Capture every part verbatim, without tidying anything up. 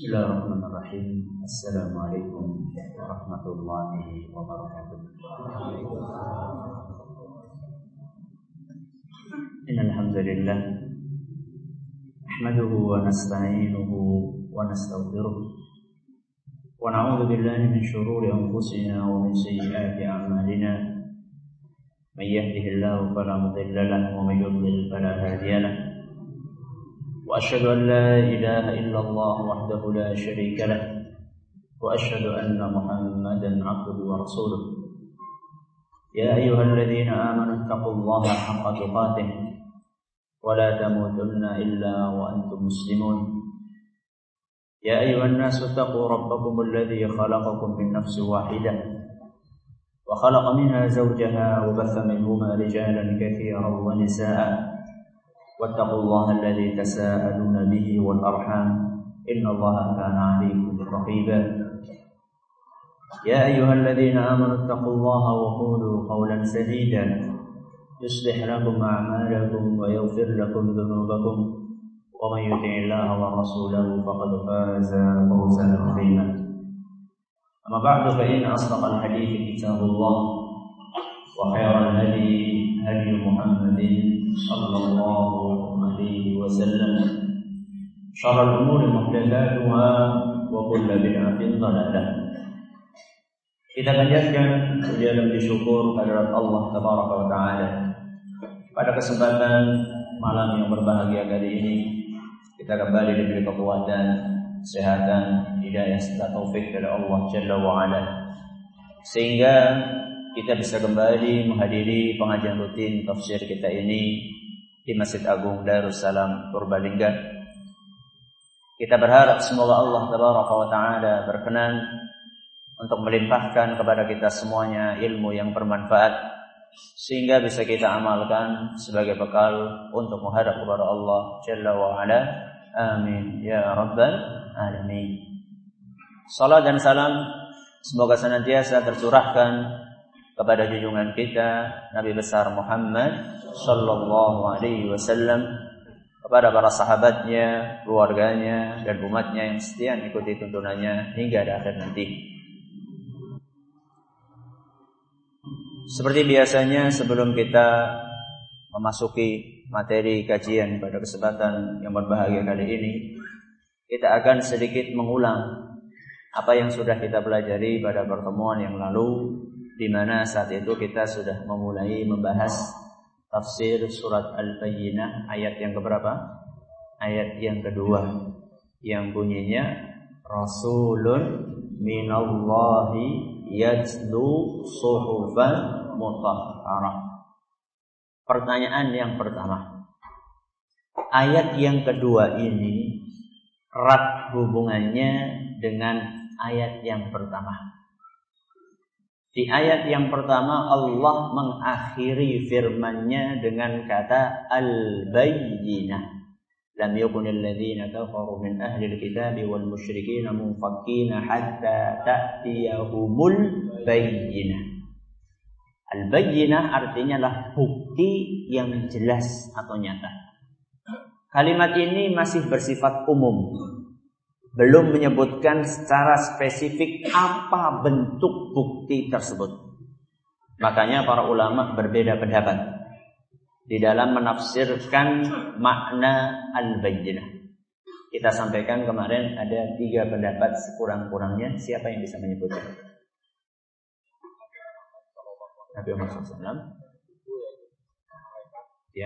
Bismillahirrahmanirrahim. Assalamualaikum warahmatullahi wabarakatuh. Innal hamdalillah nahmaduhu wa nasta'inuhu wa nastaghfiruh wa na'udzu billahi min shururi anfusina wa min sayyiati a'malina. May yahdihillahu fala mudilla lahu wa may yudlil fala hadiya lahu. وأشهد أن لا إله إلا الله وحده لا شريك له وأشهد أن محمدا عبده ورسوله يا أيها الذين آمنوا اتقوا الله حق تقاته ولا تموتن إلا وأنتم مسلمون يا أيها الناس اتقوا ربكم الذي خلقكم من نفس واحدة وخلق منها زوجها وبث منهما رجالا كثيرا ونساء واتقوا الله الذي تساءلون به والأرحام إن الله كان عليكم رقيبا يا أيها الذين آمنوا اتقوا الله وقولوا قولا سديدا يصلح لكم أعمالكم ويغفر لكم ذنوبكم ومن يطع الله ورسوله فقد فاز فوزا عظيما أما بعد فإن أصدق الحديث كتاب الله وخير الهدي هدي محمد صلى الله عليه وسلم شر الأمور محدثاتها وكل بدعة ضلالة. Kita panjatkan puja dan syukur kehadirat Allah Tabaraka wa Ta'ala. Pada kesempatan malam yang berbahagia kali ini kita kembali diberi kekuatan, kesehatan, hidayah serta taufik dari Allah Jalla wa Ala, sehingga kita bisa kembali menghadiri pengajian rutin tafsir kita ini di Masjid Agung Darussalam Purbalingga. Kita berharap semoga Allah Tabaraka wa Ta'ala berkenan untuk melimpahkan kepada kita semuanya ilmu yang bermanfaat, sehingga bisa kita amalkan sebagai bekal untuk menghadap kepada Allah Jalla wa Ala. Amin ya rabbal alamin. Salam dan salam semoga senantiasa tercurahkan kepada junjungan kita Nabi besar Muhammad sallallahu alaihi wasallam, kepada para sahabatnya, keluarganya dan umatnya yang setia mengikuti tuntunannya hingga di akhir nanti. Seperti biasanya, sebelum kita memasuki materi kajian pada kesempatan yang berbahagia kali ini, kita akan sedikit mengulang apa yang sudah kita pelajari pada pertemuan yang lalu, di mana saat itu kita sudah memulai membahas tafsir surat Al-Bayyinah ayat yang keberapa? Ayat yang kedua, yang bunyinya Rasulun minallahi yatlu suhufan mutahharah. Pertanyaan yang pertama, ayat yang kedua ini erat hubungannya dengan ayat yang pertama. Di ayat yang pertama Allah mengakhiri firman-Nya dengan kata Al-Bayyinah. Lam yakunil ladzina kafaru min ahli al-kitabi wal musyrikin munfakkina hatta ta'tiyahumul bayyinah. Al-Bayyinah artinya lah bukti yang jelas atau nyata. Kalimat ini masih bersifat umum, belum menyebutkan secara spesifik apa bentuk bukti tersebut. Makanya para ulama berbeda pendapat di dalam menafsirkan makna Al-Bayyinah. Kita sampaikan kemarin ada tiga pendapat sekurang-kurangnya. Siapa yang bisa menyebutkan? Nabi Muhammad shallallahu alaihi wasallam. Ya.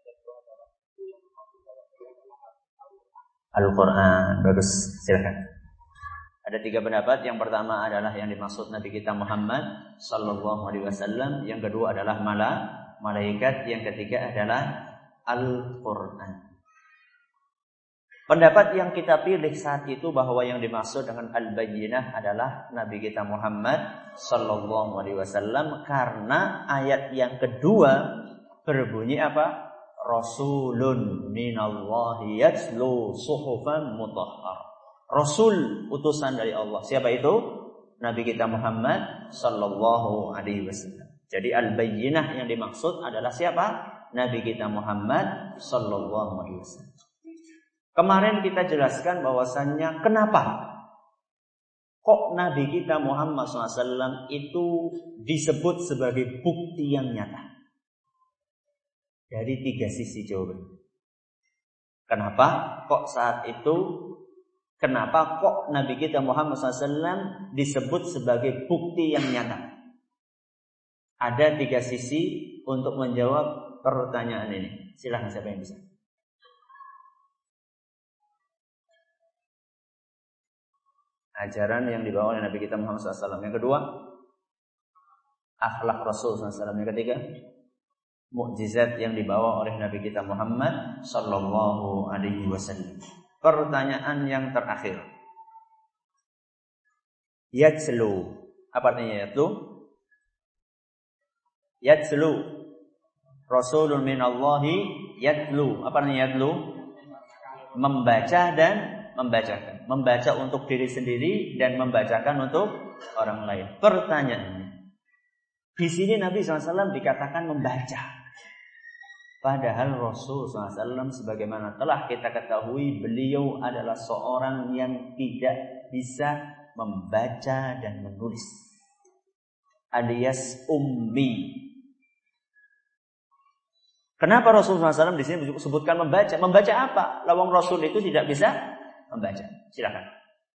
Al-Quran. Bagus, silakan. Ada tiga pendapat. Yang pertama adalah yang dimaksud Nabi kita Muhammad sallallahu alaihi wasallam. Yang kedua adalah mala, malaikat. Yang ketiga adalah Al-Quran. Pendapat yang kita pilih saat itu bahwa yang dimaksud dengan Al-Bayyinah adalah Nabi kita Muhammad sallallahu alaihi wasallam, karena ayat yang kedua berbunyi apa? Rasulun minallahi yatlu suhufan mutahhar. Rasul, utusan dari Allah. Siapa itu? Nabi kita Muhammad sallallahu alaihi wasallam. Jadi Al-Bayyinah yang dimaksud adalah siapa? Nabi kita Muhammad sallallahu alaihi wasallam. Kemarin kita jelaskan bahwasannya kenapa kok Nabi kita Muhammad shallallahu alaihi wasallam itu disebut sebagai bukti yang nyata. Dari tiga sisi jawaban. Kenapa kok saat itu, kenapa kok Nabi kita Muhammad shallallahu alaihi wasallam disebut sebagai bukti yang nyata? Ada tiga sisi untuk menjawab pertanyaan ini. Silahkan siapa yang bisa. Ajaran yang dibawa oleh Nabi kita Muhammad shallallahu alaihi wasallam. Yang kedua, akhlak Rasul shallallahu alaihi wasallam. Yang ketiga, mukjizat yang dibawa oleh Nabi kita Muhammad sallallahu alaihi wasallam. Pertanyaan yang terakhir. Yatslu. Apa artinya yatlu? Yatslu. Rasulun minallahi yatlu. Apa artinya yatlu? Membaca dan membacakan. Membaca untuk diri sendiri dan membacakan untuk orang lain. Pertanyaannya, di sini Nabi shallallahu alaihi wasallam dikatakan membaca. Padahal Rasul shallallahu alaihi wasallam sebagaimana telah kita ketahui, beliau adalah seorang yang tidak bisa membaca dan menulis, alias ummi. Kenapa Rasul shallallahu alaihi wasallam di sini disebutkan membaca? Membaca apa? Lawang Rasul itu tidak bisa membaca. Silakan.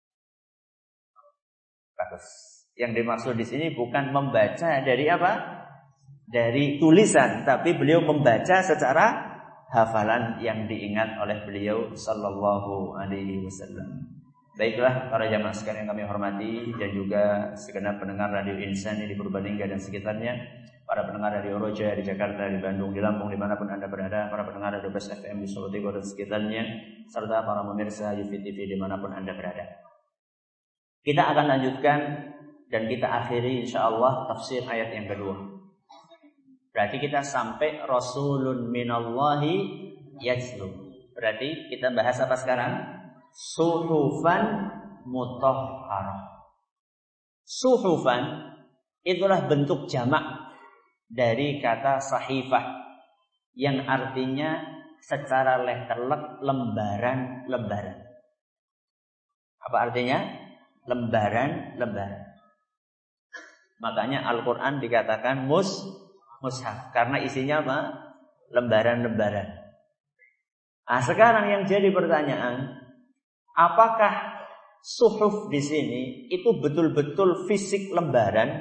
Bagus. Yang dimaksud di sini bukan membaca dari apa? Dari tulisan, tapi beliau membaca secara hafalan yang diingat oleh beliau sallallahu alaihi wasallam. Baiklah para jamaah sekalian yang kami hormati dan juga segenap pendengar Radio Insan di Purbalingga dan sekitarnya, para pendengar Radio Roja di Jakarta, di Bandung, di Lampung, dimanapun Anda berada, para pendengar Radio Best F M di Solo Tigo dan sekitarnya, serta para pemirsa U V T V dimanapun Anda berada. Kita akan lanjutkan dan kita akhiri insyaallah tafsir ayat yang kedua. Berarti kita sampai Rasulun minallahi yajlu. Berarti kita bahas apa sekarang? Suhufan mutahharah. Suhufan itulah bentuk jamak dari kata sahifah, yang artinya secara letterlek lembaran-lembaran. Apa artinya? Lembaran-lembaran. Makanya Al-Quran dikatakan mus mushaf, karena isinya apa? Lembaran-lembaran. Nah, sekarang yang jadi pertanyaan, apakah suhuf di sini itu betul-betul fisik lembaran,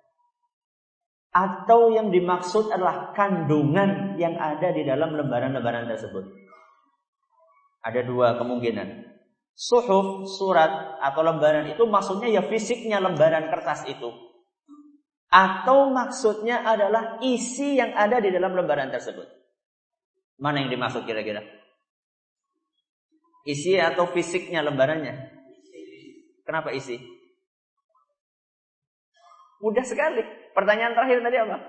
atau yang dimaksud adalah kandungan yang ada di dalam lembaran-lembaran tersebut? Ada dua kemungkinan. Suhuf, surat atau lembaran itu maksudnya ya fisiknya lembaran kertas itu, atau maksudnya adalah isi yang ada di dalam lembaran tersebut. Mana yang dimaksud kira-kira? Isi atau fisiknya lembarannya? Kenapa isi? Mudah sekali. Pertanyaan terakhir tadi apa?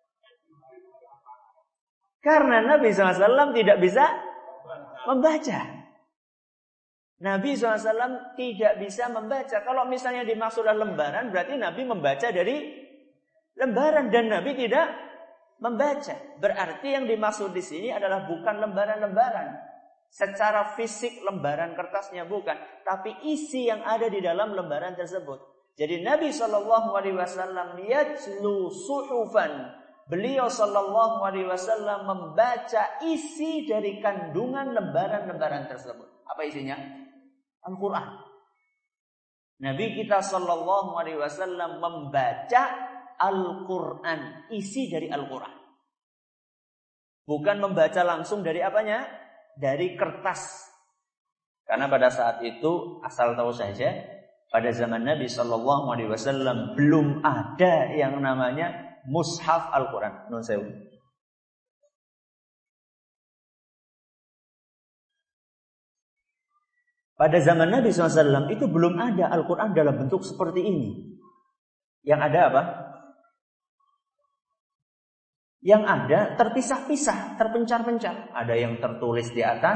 Karena Nabi shallallahu alaihi wasallam tidak bisa membaca. Nabi shallallahu alaihi wasallam tidak bisa membaca. Kalau misalnya dimaksudkan lembaran, berarti Nabi membaca dari lembaran, dan Nabi tidak membaca. Berarti yang dimaksud di sini adalah bukan lembaran-lembaran. Secara fisik lembaran kertasnya bukan, tapi isi yang ada di dalam lembaran tersebut. Jadi Nabi shallallahu alaihi wasallam yajlu suhufan. Beliau shallallahu alaihi wasallam membaca isi dari kandungan lembaran-lembaran tersebut. Apa isinya? Al-Quran. Nabi kita shallallahu alaihi wasallam membaca Al-Quran, isi dari Al-Quran. Bukan membaca langsung dari apanya? Dari kertas. Karena pada saat itu, asal tahu saja, pada zaman Nabi shallallahu alaihi wasallam belum ada yang namanya mushaf Al-Quran. Nun sewu. Pada zaman Nabi shallallahu alaihi wasallam itu belum ada Al-Quran dalam bentuk seperti ini. Yang ada apa? Yang ada terpisah-pisah, terpencar-pencar. Ada yang tertulis di atas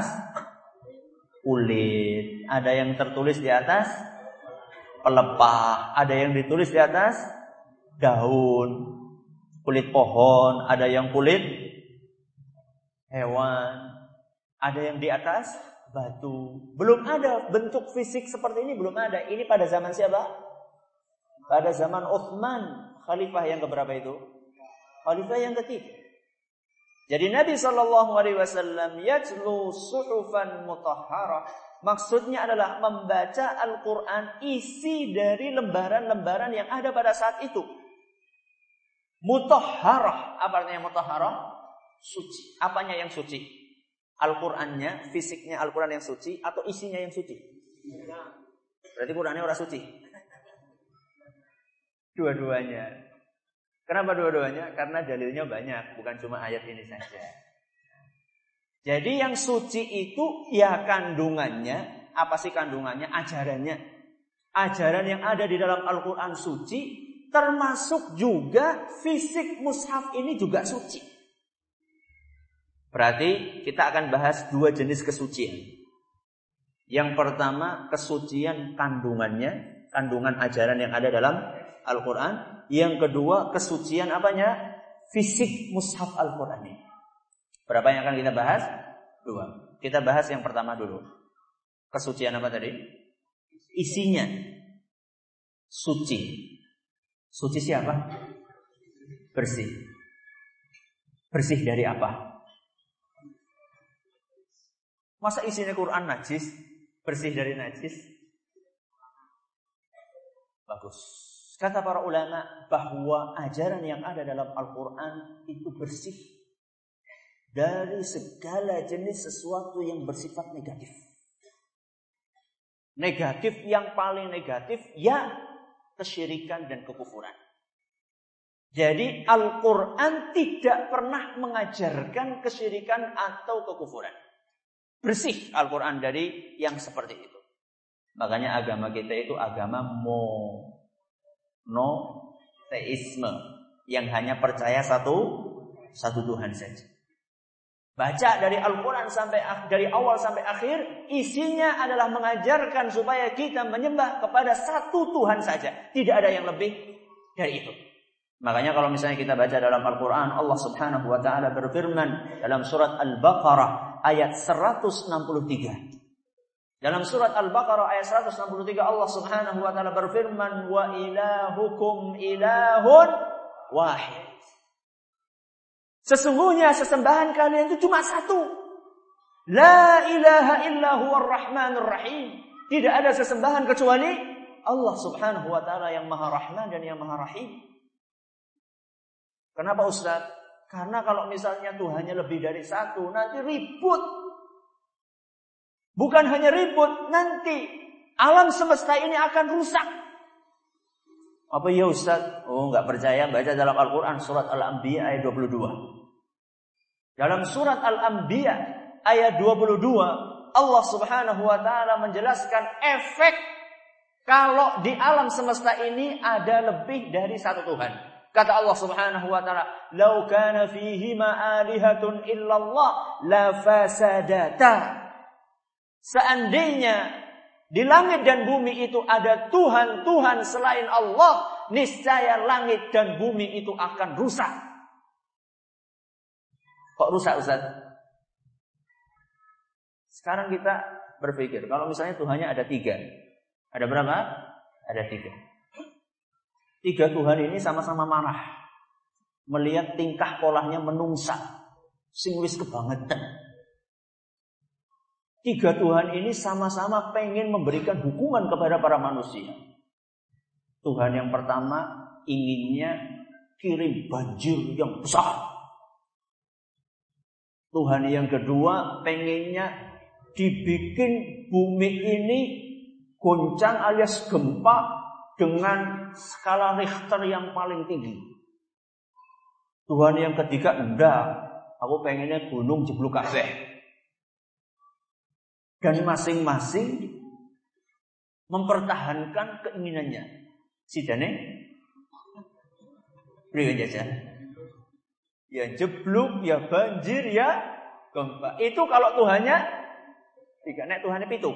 kulit, ada yang tertulis di atas pelepah, ada yang ditulis di atas daun, kulit pohon, ada yang kulit hewan, ada yang di atas batu. Belum ada bentuk fisik seperti ini, belum ada. Ini pada zaman siapa? Pada zaman Utsman, khalifah yang keberapa itu? Khalifah yang ketiga. Jadi Nabi sallallahu alaihi wasallam yatlu suhufan mutahharah. Maksudnya adalah membaca Al-Qur'an isi dari lembaran-lembaran yang ada pada saat itu. Mutahharah, apa artinya mutahharah? Suci. Apanya yang suci? Al-Qur'annya, fisiknya Al-Qur'an yang suci atau isinya yang suci? Berarti Qur'annya orang suci. Dua-duanya. Kenapa dua-duanya? Karena dalilnya banyak, bukan cuma ayat ini saja. Jadi yang suci itu ya kandungannya. Apa sih kandungannya? Ajarannya. Ajaran yang ada di dalam Al-Quran suci, termasuk juga fisik mushaf ini juga suci. Berarti kita akan bahas dua jenis kesucian. Yang pertama kesucian kandungannya, kandungan ajaran yang ada dalam Al-Quran. Yang kedua, kesucian apanya? Fisik mushaf Al-Quran ini. Berapa yang akan kita bahas? Dua. Kita bahas yang pertama dulu. Kesucian apa tadi? Isinya. Suci. Suci siapa? Bersih. Bersih dari apa? Masa isinya Quran najis? Bersih dari najis? Bagus. Kata para ulama bahwa ajaran yang ada dalam Al-Quran itu bersih dari segala jenis sesuatu yang bersifat negatif. Negatif yang paling negatif ya kesyirikan dan kekufuran. Jadi Al-Quran tidak pernah mengajarkan kesyirikan atau kekufuran. Bersih Al-Quran dari yang seperti itu. Makanya agama kita itu agama mo monoteisme, yang hanya percaya satu satu Tuhan saja. Baca dari Al-Quran sampai dari awal sampai akhir, isinya adalah mengajarkan supaya kita menyembah kepada satu Tuhan saja, tidak ada yang lebih dari itu. Makanya kalau misalnya kita baca dalam Al-Quran, Allah Subhanahu wa taala berfirman dalam surat Al-Baqarah ayat seratus enam puluh tiga. Dalam surat Al-Baqarah ayat seratus enam puluh tiga Allah Subhanahu wa taala berfirman, wa ilahukum ilahun wahid. Sesungguhnya sesembahan kalian itu cuma satu. La ilaha illa huwar rahmanur rahim. Tidak ada sesembahan kecuali Allah Subhanahu wa taala yang Maha Rahman dan yang Maha Rahim. Kenapa Ustaz? Karena kalau misalnya Tuhannya lebih dari satu, nanti ribut. Bukan hanya ribut, nanti alam semesta ini akan rusak. Apa ya Ustaz? Oh, enggak percaya, baca dalam Al-Quran surat Al-Anbiya ayat dua puluh dua. Dalam surat Al-Anbiya ayat dua puluh dua, Allah Subhanahu wa taala menjelaskan efek kalau di alam semesta ini ada lebih dari satu Tuhan. Kata Allah Subhanahu wa taala, "Lau kana fihima alihatun illallah la fasadata." Seandainya di langit dan bumi itu ada Tuhan-Tuhan selain Allah, niscaya langit dan bumi itu akan rusak. Kok rusak Ustaz? Sekarang kita berpikir, kalau misalnya Tuhannya ada tiga. Ada berapa? Ada tiga. Tiga Tuhan ini sama-sama marah. Melihat tingkah polanya menungsa. Sing wis kebangetan. Tiga Tuhan ini sama-sama pengen memberikan hukuman kepada para manusia. Tuhan yang pertama inginnya kirim banjir yang besar. Tuhan yang kedua pengennya dibikin bumi ini goncang alias gempa dengan skala Richter yang paling tinggi. Tuhan yang ketiga enggak, aku pengennya gunung jeblok kabeh. Dan masing-masing mempertahankan keinginannya. Sidane priwe jajan. Ya jeblok, ya banjir, ya gempa. Itu kalau Tuhannya tiga, nek Tuhannya pitu.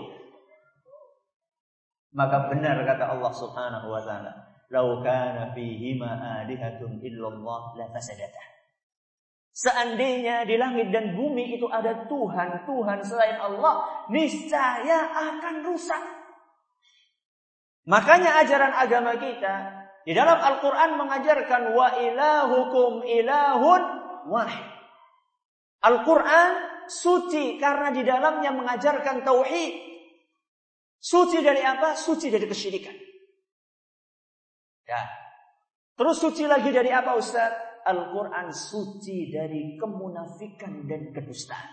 Maka benar kata Allah Subhanahu wa taala, "Lau kana fihi ma alihatun illallah la fasadata." Seandainya di langit dan bumi itu ada Tuhan, Tuhan selain Allah, niscaya akan rusak. Makanya ajaran agama kita di dalam Al-Quran mengajarkan wa ilahukum ilahun wahid. Al-Quran suci karena di dalamnya mengajarkan tauhid. Suci dari apa? Suci dari kesyirikan. Ya. Terus suci lagi dari apa, Ustaz? Al-Quran suci dari kemunafikan dan kedustaan.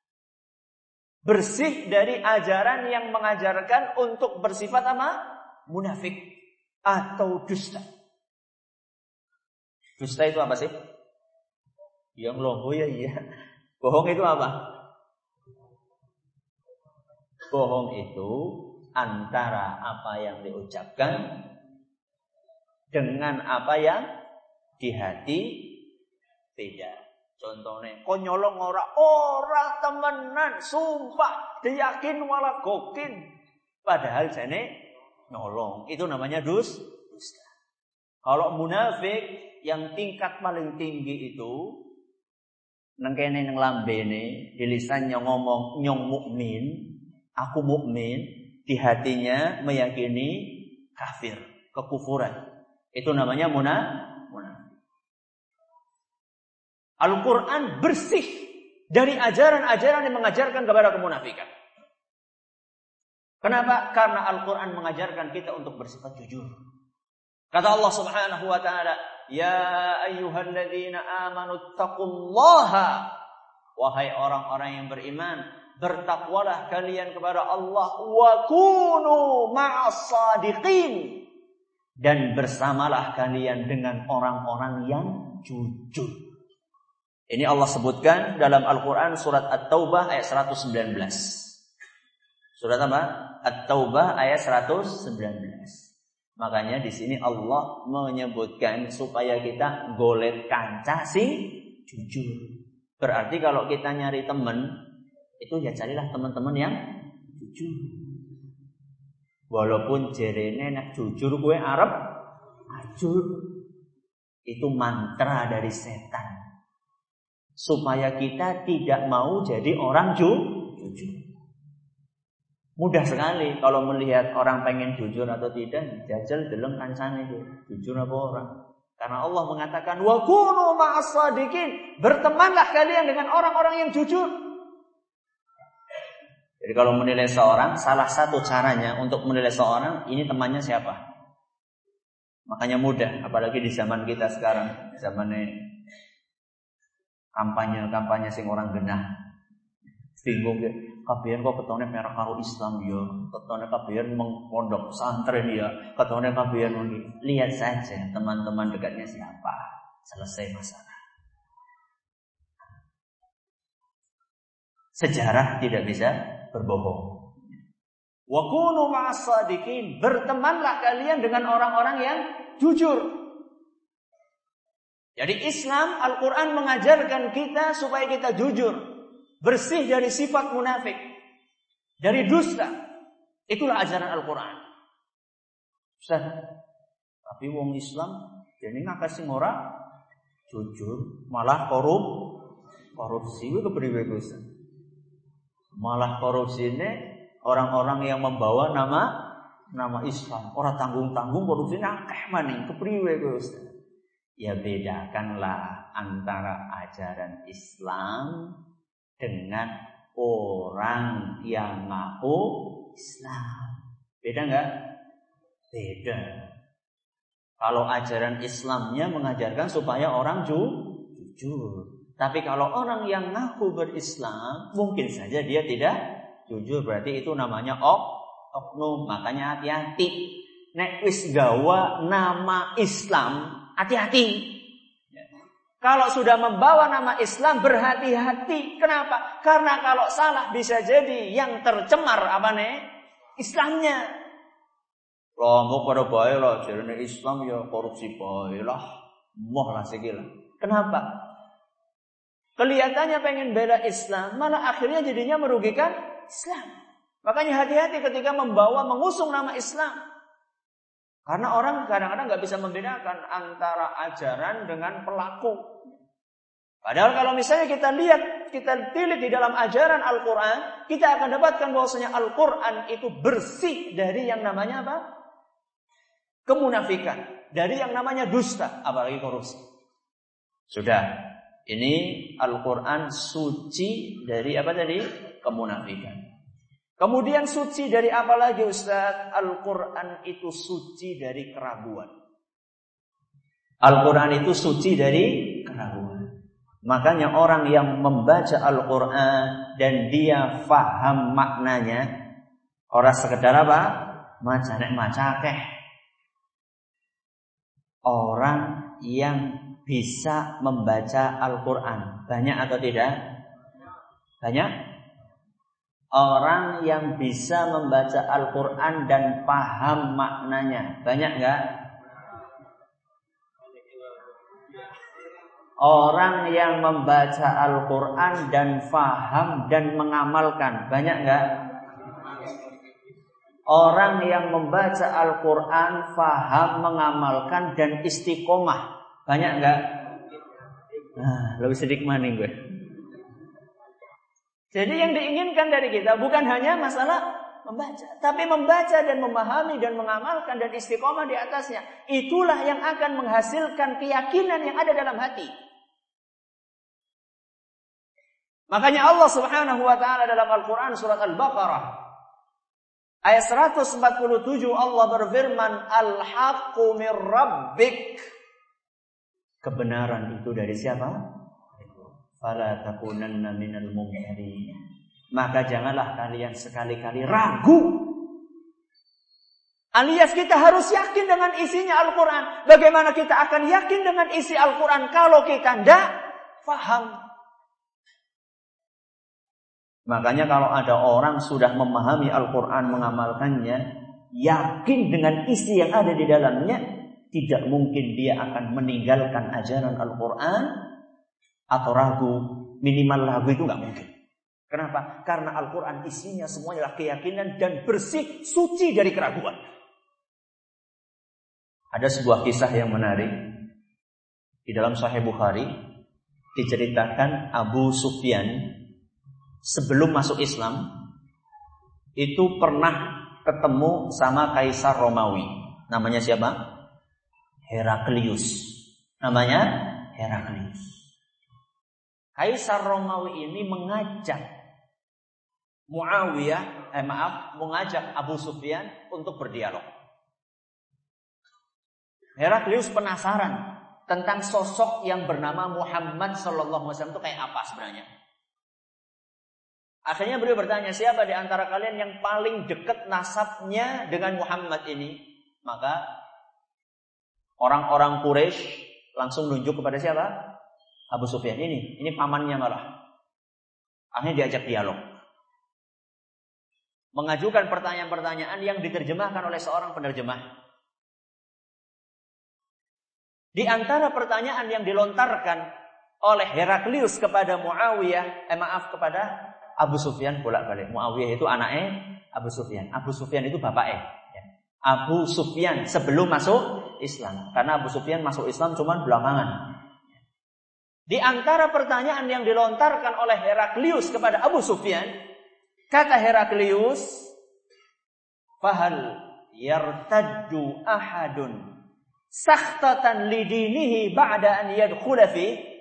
Bersih dari ajaran yang mengajarkan untuk bersifat apa? Munafik atau dusta. Dusta itu apa sih? Yang logo ya iya. Bohong itu apa? Bohong itu antara apa yang diucapkan dengan apa yang di hati beda. Contohnya, kok nyolong ora ora temenan, sumpah, diyakin malah gokin. Padahal jane nyolong. Itu namanya dus, dusta. Kalau munafik yang tingkat paling tinggi itu nang kene nang lambene, di lisannya ngomong nyong mukmin, aku mukmin, di hatinya meyakini kafir, kekufuran. Itu namanya munafik. Al-Quran bersih dari ajaran-ajaran yang mengajarkan kepada kemunafikan. Kenapa? Karena Al-Quran mengajarkan kita untuk bersifat jujur. Kata Allah Subhanahu wa taala, "Ya ayyuhalladzina amanu taqullaha." Wahai orang-orang yang beriman, bertakwalah kalian kepada Allah, wa kunu ma'as shadiqin. Dan bersamalah kalian dengan orang-orang yang jujur. Ini Allah sebutkan dalam Al-Quran surat At-Taubah ayat seratus sembilan belas. Surat apa? At-Taubah ayat seratus sembilan belas. Makanya di sini Allah menyebutkan supaya kita golek kanca sing jujur. Berarti kalau kita nyari teman, itu ya carilah teman-teman yang jujur. Walaupun jerene nek jujur gue arep ajur. Itu mantra dari setan. Supaya kita tidak mau jadi orang ju- jujur. Mudah sekali kalau melihat orang pengen jujur atau tidak, jajal deleng kancane itu, jujur apa orang. Karena Allah mengatakan wa kunu ma'as shadiqin, bertemanlah kalian dengan orang-orang yang jujur. Jadi kalau menilai seorang, salah satu caranya untuk menilai seorang, ini temannya siapa? Makanya mudah, apalagi di zaman kita sekarang, zamannya kampanye-kampanye sing orang genah. Bingung ya, kabeh kok ketone merek karo Islam ya, ketone kabeh mengpondok pesantren ya, ketone kabeh ngono. Lihat saja teman-teman dekatnya siapa, selesai masalah. Sejarah tidak bisa berbohong. Wa kunu ma'as shadiqin, bertemanlah kalian dengan orang-orang yang jujur. Jadi Islam, Al-Quran mengajarkan kita supaya kita jujur, bersih dari sifat munafik, dari dusta. Itulah ajaran Al-Quran. Ustaz, tapi wong Islam jadi ngakasi ora jujur, malah korup, korupsi itu kepriwe Ustaz? Malah korupsi ini orang-orang yang membawa nama nama Islam, orang tanggung-tanggung korupsi akeh maning kepriwe Ustaz? Ya bedakanlah antara ajaran Islam dengan orang yang ngaku Islam. Beda enggak? Beda. Kalau ajaran Islamnya mengajarkan supaya orang ju- jujur. Tapi kalau orang yang ngaku berislam, mungkin saja dia tidak jujur. Berarti itu namanya ok, oknum. Makanya hati-hati. Nek wis gawa nama Islam, hati-hati. Kalau sudah membawa nama Islam, berhati-hati. Kenapa? Karena kalau salah bisa jadi yang tercemar apa nih? Islamnya. Lah mau pada bae lah, jarene Islam ya korupsi bae lah. Moh lah segila. Kenapa? Kelihatannya pengen bela Islam, malah akhirnya jadinya merugikan Islam. Makanya hati-hati ketika membawa, mengusung nama Islam. Karena orang kadang-kadang gak bisa membedakan antara ajaran dengan pelaku. Padahal kalau misalnya kita lihat, kita tilik di dalam ajaran Al-Quran, kita akan dapatkan bahwasanya Al-Quran itu bersih dari yang namanya apa? Kemunafikan. Dari yang namanya dusta, apalagi korupsi. Sudah. Ini Al-Quran suci dari apa tadi? Kemunafikan. Kemudian suci dari apa lagi Ustaz? Al-Quran itu suci dari keraguan. Al-Quran itu suci dari keraguan. Makanya orang yang membaca Al-Quran dan dia faham maknanya, orang sekedar apa? Maca nek maca keh. Orang yang bisa membaca Al-Quran banyak atau tidak? Banyak. Orang yang bisa membaca Al-Quran dan paham maknanya banyak enggak? Orang yang membaca Al-Quran dan faham dan mengamalkan banyak enggak? Orang yang membaca Al-Quran, faham, mengamalkan dan istiqomah banyak enggak? Nah, lebih sedikit mana gue. Jadi yang diinginkan dari kita bukan hanya masalah membaca, tapi membaca dan memahami dan mengamalkan dan istiqomah di atasnya. Itulah yang akan menghasilkan keyakinan yang ada dalam hati. Makanya Allah Subhanahu wa taala dalam Al-Qur'an surat Al-Baqarah ayat seratus empat puluh tujuh Allah berfirman, Al-haqqu mir rabbik. Kebenaran itu dari siapa? Fala takunanna minal mumtarin. Maka janganlah kalian sekali-kali ragu. Alias kita harus yakin dengan isinya Al-Quran. Bagaimana kita akan yakin dengan isi Al-Quran kalau kita tidak faham? Makanya kalau ada orang sudah memahami Al-Quran, mengamalkannya, yakin dengan isi yang ada di dalamnya, tidak mungkin dia akan meninggalkan ajaran Al-Quran atau ragu. Minimal ragu itu nggak mungkin. Kenapa? Karena Al-Quran isinya semuanya adalah keyakinan dan bersih, suci dari keraguan. Ada sebuah kisah yang menarik di dalam Sahih Bukhari, diceritakan Abu Sufyan sebelum masuk Islam itu pernah ketemu sama Kaisar Romawi. Namanya siapa? Heraklius. Namanya Heraklius. Kaisar Romawi ini mengajak Muawiyah, eh maaf, mengajak Abu Sufyan untuk berdialog. Heraklius penasaran tentang sosok yang bernama Muhammad sallallahu alaihi wasallam itu kayak apa sebenarnya. Akhirnya beliau bertanya, siapa di antara kalian yang paling dekat nasabnya dengan Muhammad ini? Maka orang-orang Quraisy langsung nunjuk kepada siapa? Abu Sufyan ini. Ini pamannya malah. Akhirnya diajak dialog. Mengajukan pertanyaan-pertanyaan yang diterjemahkan oleh seorang penerjemah. Di antara pertanyaan yang dilontarkan oleh Heraklius kepada Muawiyah, eh maaf kepada Abu Sufyan bolak-balik. Muawiyah itu anaknya Abu Sufyan. Abu Sufyan itu bapaknya. Abu Sufyan sebelum masuk Islam. Karena Abu Sufyan masuk Islam cuma belakangan. Di antara pertanyaan yang dilontarkan oleh Heraklius kepada Abu Sufyan, kata Heraklius, "Fahal yartaddu ahadun sakhtatan lidinihi ba'da an yadkhula fi?"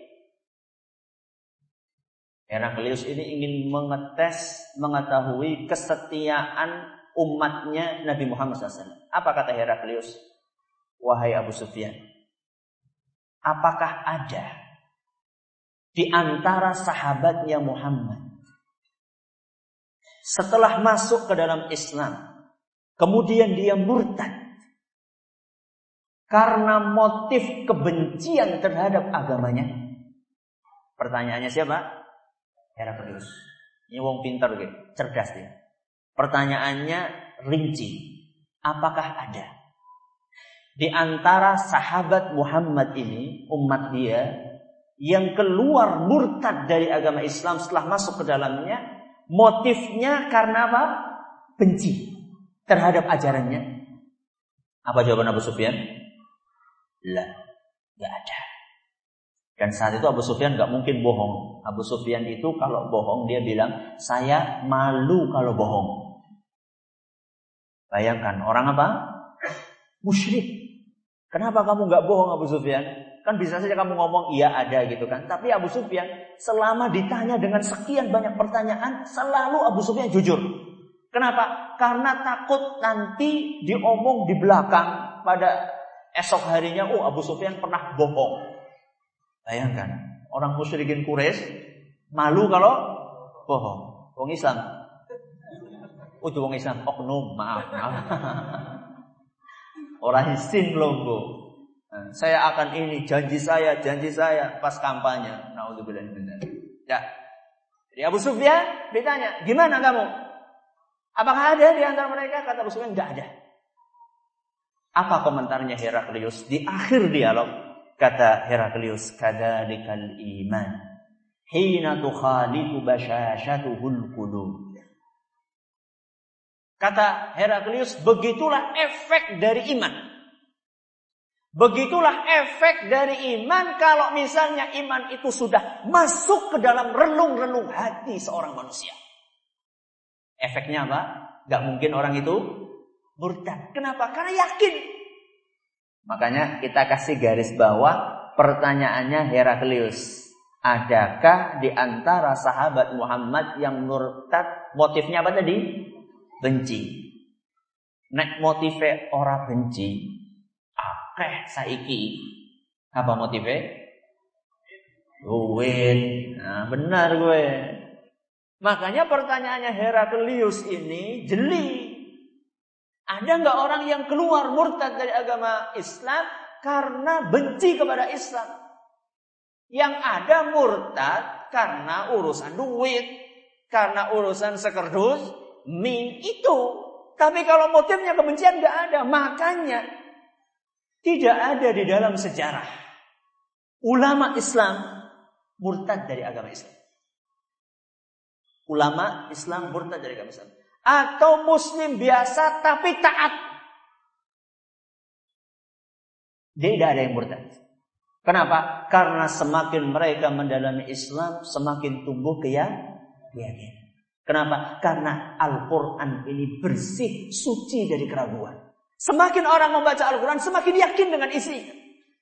Heraklius ini ingin mengetes, mengetahui kesetiaan umatnya Nabi Muhammad shallallahu alaihi wasallam. Apa kata Heraklius? Wahai Abu Sufyan, apakah ada di antara sahabatnya Muhammad setelah masuk ke dalam Islam, kemudian dia murtad karena motif kebencian terhadap agamanya? Pertanyaannya siapa? Heraklius. Ini wong pintar gitu, cerdas dia. Pertanyaannya rinci. Apakah ada di antara sahabat Muhammad ini, umat dia, yang keluar murtad dari agama Islam setelah masuk ke dalamnya, motifnya karena apa? Benci terhadap ajarannya. Apa jawaban Abu Sufyan? La, enggak ada. Dan saat itu Abu Sufyan gak mungkin bohong. Abu Sufyan itu kalau bohong dia bilang, saya malu kalau bohong. Bayangkan orang apa? Musyrik. Kenapa kamu gak bohong Abu Sufyan? Kan bisa saja kamu ngomong iya ada gitu kan. Tapi Abu Sufyan selama ditanya dengan sekian banyak pertanyaan, selalu Abu Sufyan jujur. Kenapa? Karena takut nanti diomong di belakang pada esok harinya, oh Abu Sufyan pernah bohong. Bayangkan, orang musyrikin Quraisy malu kalau bohong. Wong Islam. Oh, wong Islam oknum, maaf, maaf. Orang isin logo. Saya akan ini, janji saya, janji saya pas kampanye. Naudzubillah min dzalik. Ya. Jadi Abu Sufyan ditanya, "Gimana kamu? Apakah ada di antara mereka?" Kata Abu Sufyan, "Enggak ada." Apa komentarnya Heraklius di akhir dialog? Kata Heraklius, "Kadzalikal iman, hina tukhalitu bashashatuhul qulub." Kata Heraklius, begitulah efek dari iman. Begitulah efek dari iman kalau misalnya iman itu sudah masuk ke dalam relung-relung hati seorang manusia. Efeknya apa? Gak mungkin orang itu murtad. Kenapa? Karena yakin. Makanya kita kasih garis bawah pertanyaannya Heraklius. Adakah di antara sahabat Muhammad yang murtad? Motifnya apa tadi? Benci. Nek motifnya ora benci, akeh saiki. Apa motifnya? Duit. Nah, benar gue. Makanya pertanyaannya Heraklius ini jeli. Ada nggak orang yang keluar murtad dari agama Islam karena benci kepada Islam? Yang ada murtad karena urusan duit, karena urusan sekerdus, min itu. Tapi kalau motifnya kebencian nggak ada, makanya tidak ada di dalam sejarah ulama Islam murtad dari agama Islam. Ulama Islam murtad dari agama Islam. Atau muslim biasa tapi taat. Dia tidak ada yang murtad. Kenapa? Karena semakin mereka mendalami Islam, semakin tumbuh keyakinan. Kenapa? Karena Al-Quran ini bersih, suci dari keraguan. Semakin orang membaca Al-Quran, semakin yakin dengan isinya.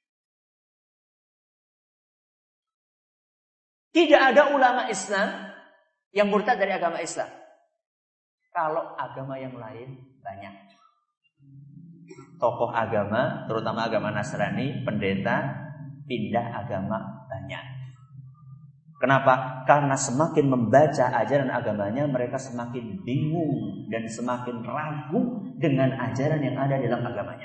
Tidak ada ulama Islam yang murtad dari agama Islam. Kalau agama yang lain banyak. Tokoh agama, terutama agama Nasrani, pendeta, pindah agama banyak. Kenapa? Karena semakin membaca ajaran agamanya, mereka semakin bingung dan semakin ragu dengan ajaran yang ada dalam agamanya.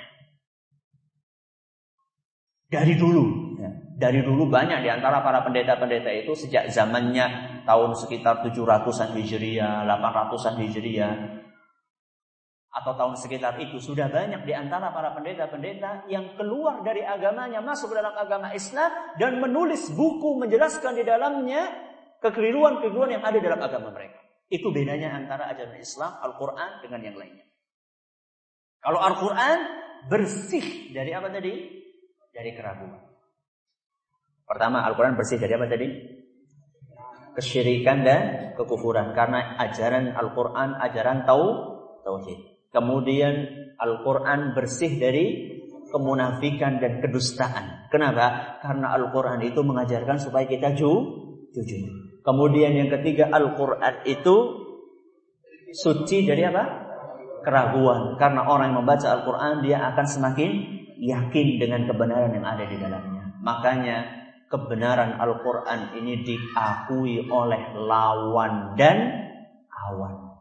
Dari dulu, ya, dari dulu banyak di antara para pendeta-pendeta itu sejak zamannya tahun sekitar tujuh ratusan Hijriah, delapan ratusan Hijriah, atau tahun sekitar itu sudah banyak di antara para pendeta-pendeta yang keluar dari agamanya, masuk ke dalam agama Islam dan menulis buku menjelaskan di dalamnya kekeliruan-kekeliruan yang ada dalam agama mereka. Itu bedanya antara ajaran Islam, Al-Quran dengan yang lainnya. Kalau Al-Quran bersih dari apa tadi? Dari keraguan. Pertama, Al-Quran bersih dari apa tadi? Kesyirikan dan kekufuran. Karena ajaran Al-Quran, ajaran tau, tauhid. Kemudian Al-Quran bersih dari kemunafikan dan kedustaan. Kenapa? Karena Al-Quran itu mengajarkan supaya kita ju, jujur. Kemudian yang ketiga, Al-Quran itu suci dari apa? Keraguan. Karena orang yang membaca Al-Quran, dia akan semakin yakin dengan kebenaran yang ada di dalamnya. Makanya kebenaran Al-Quran ini diakui oleh lawan dan awan.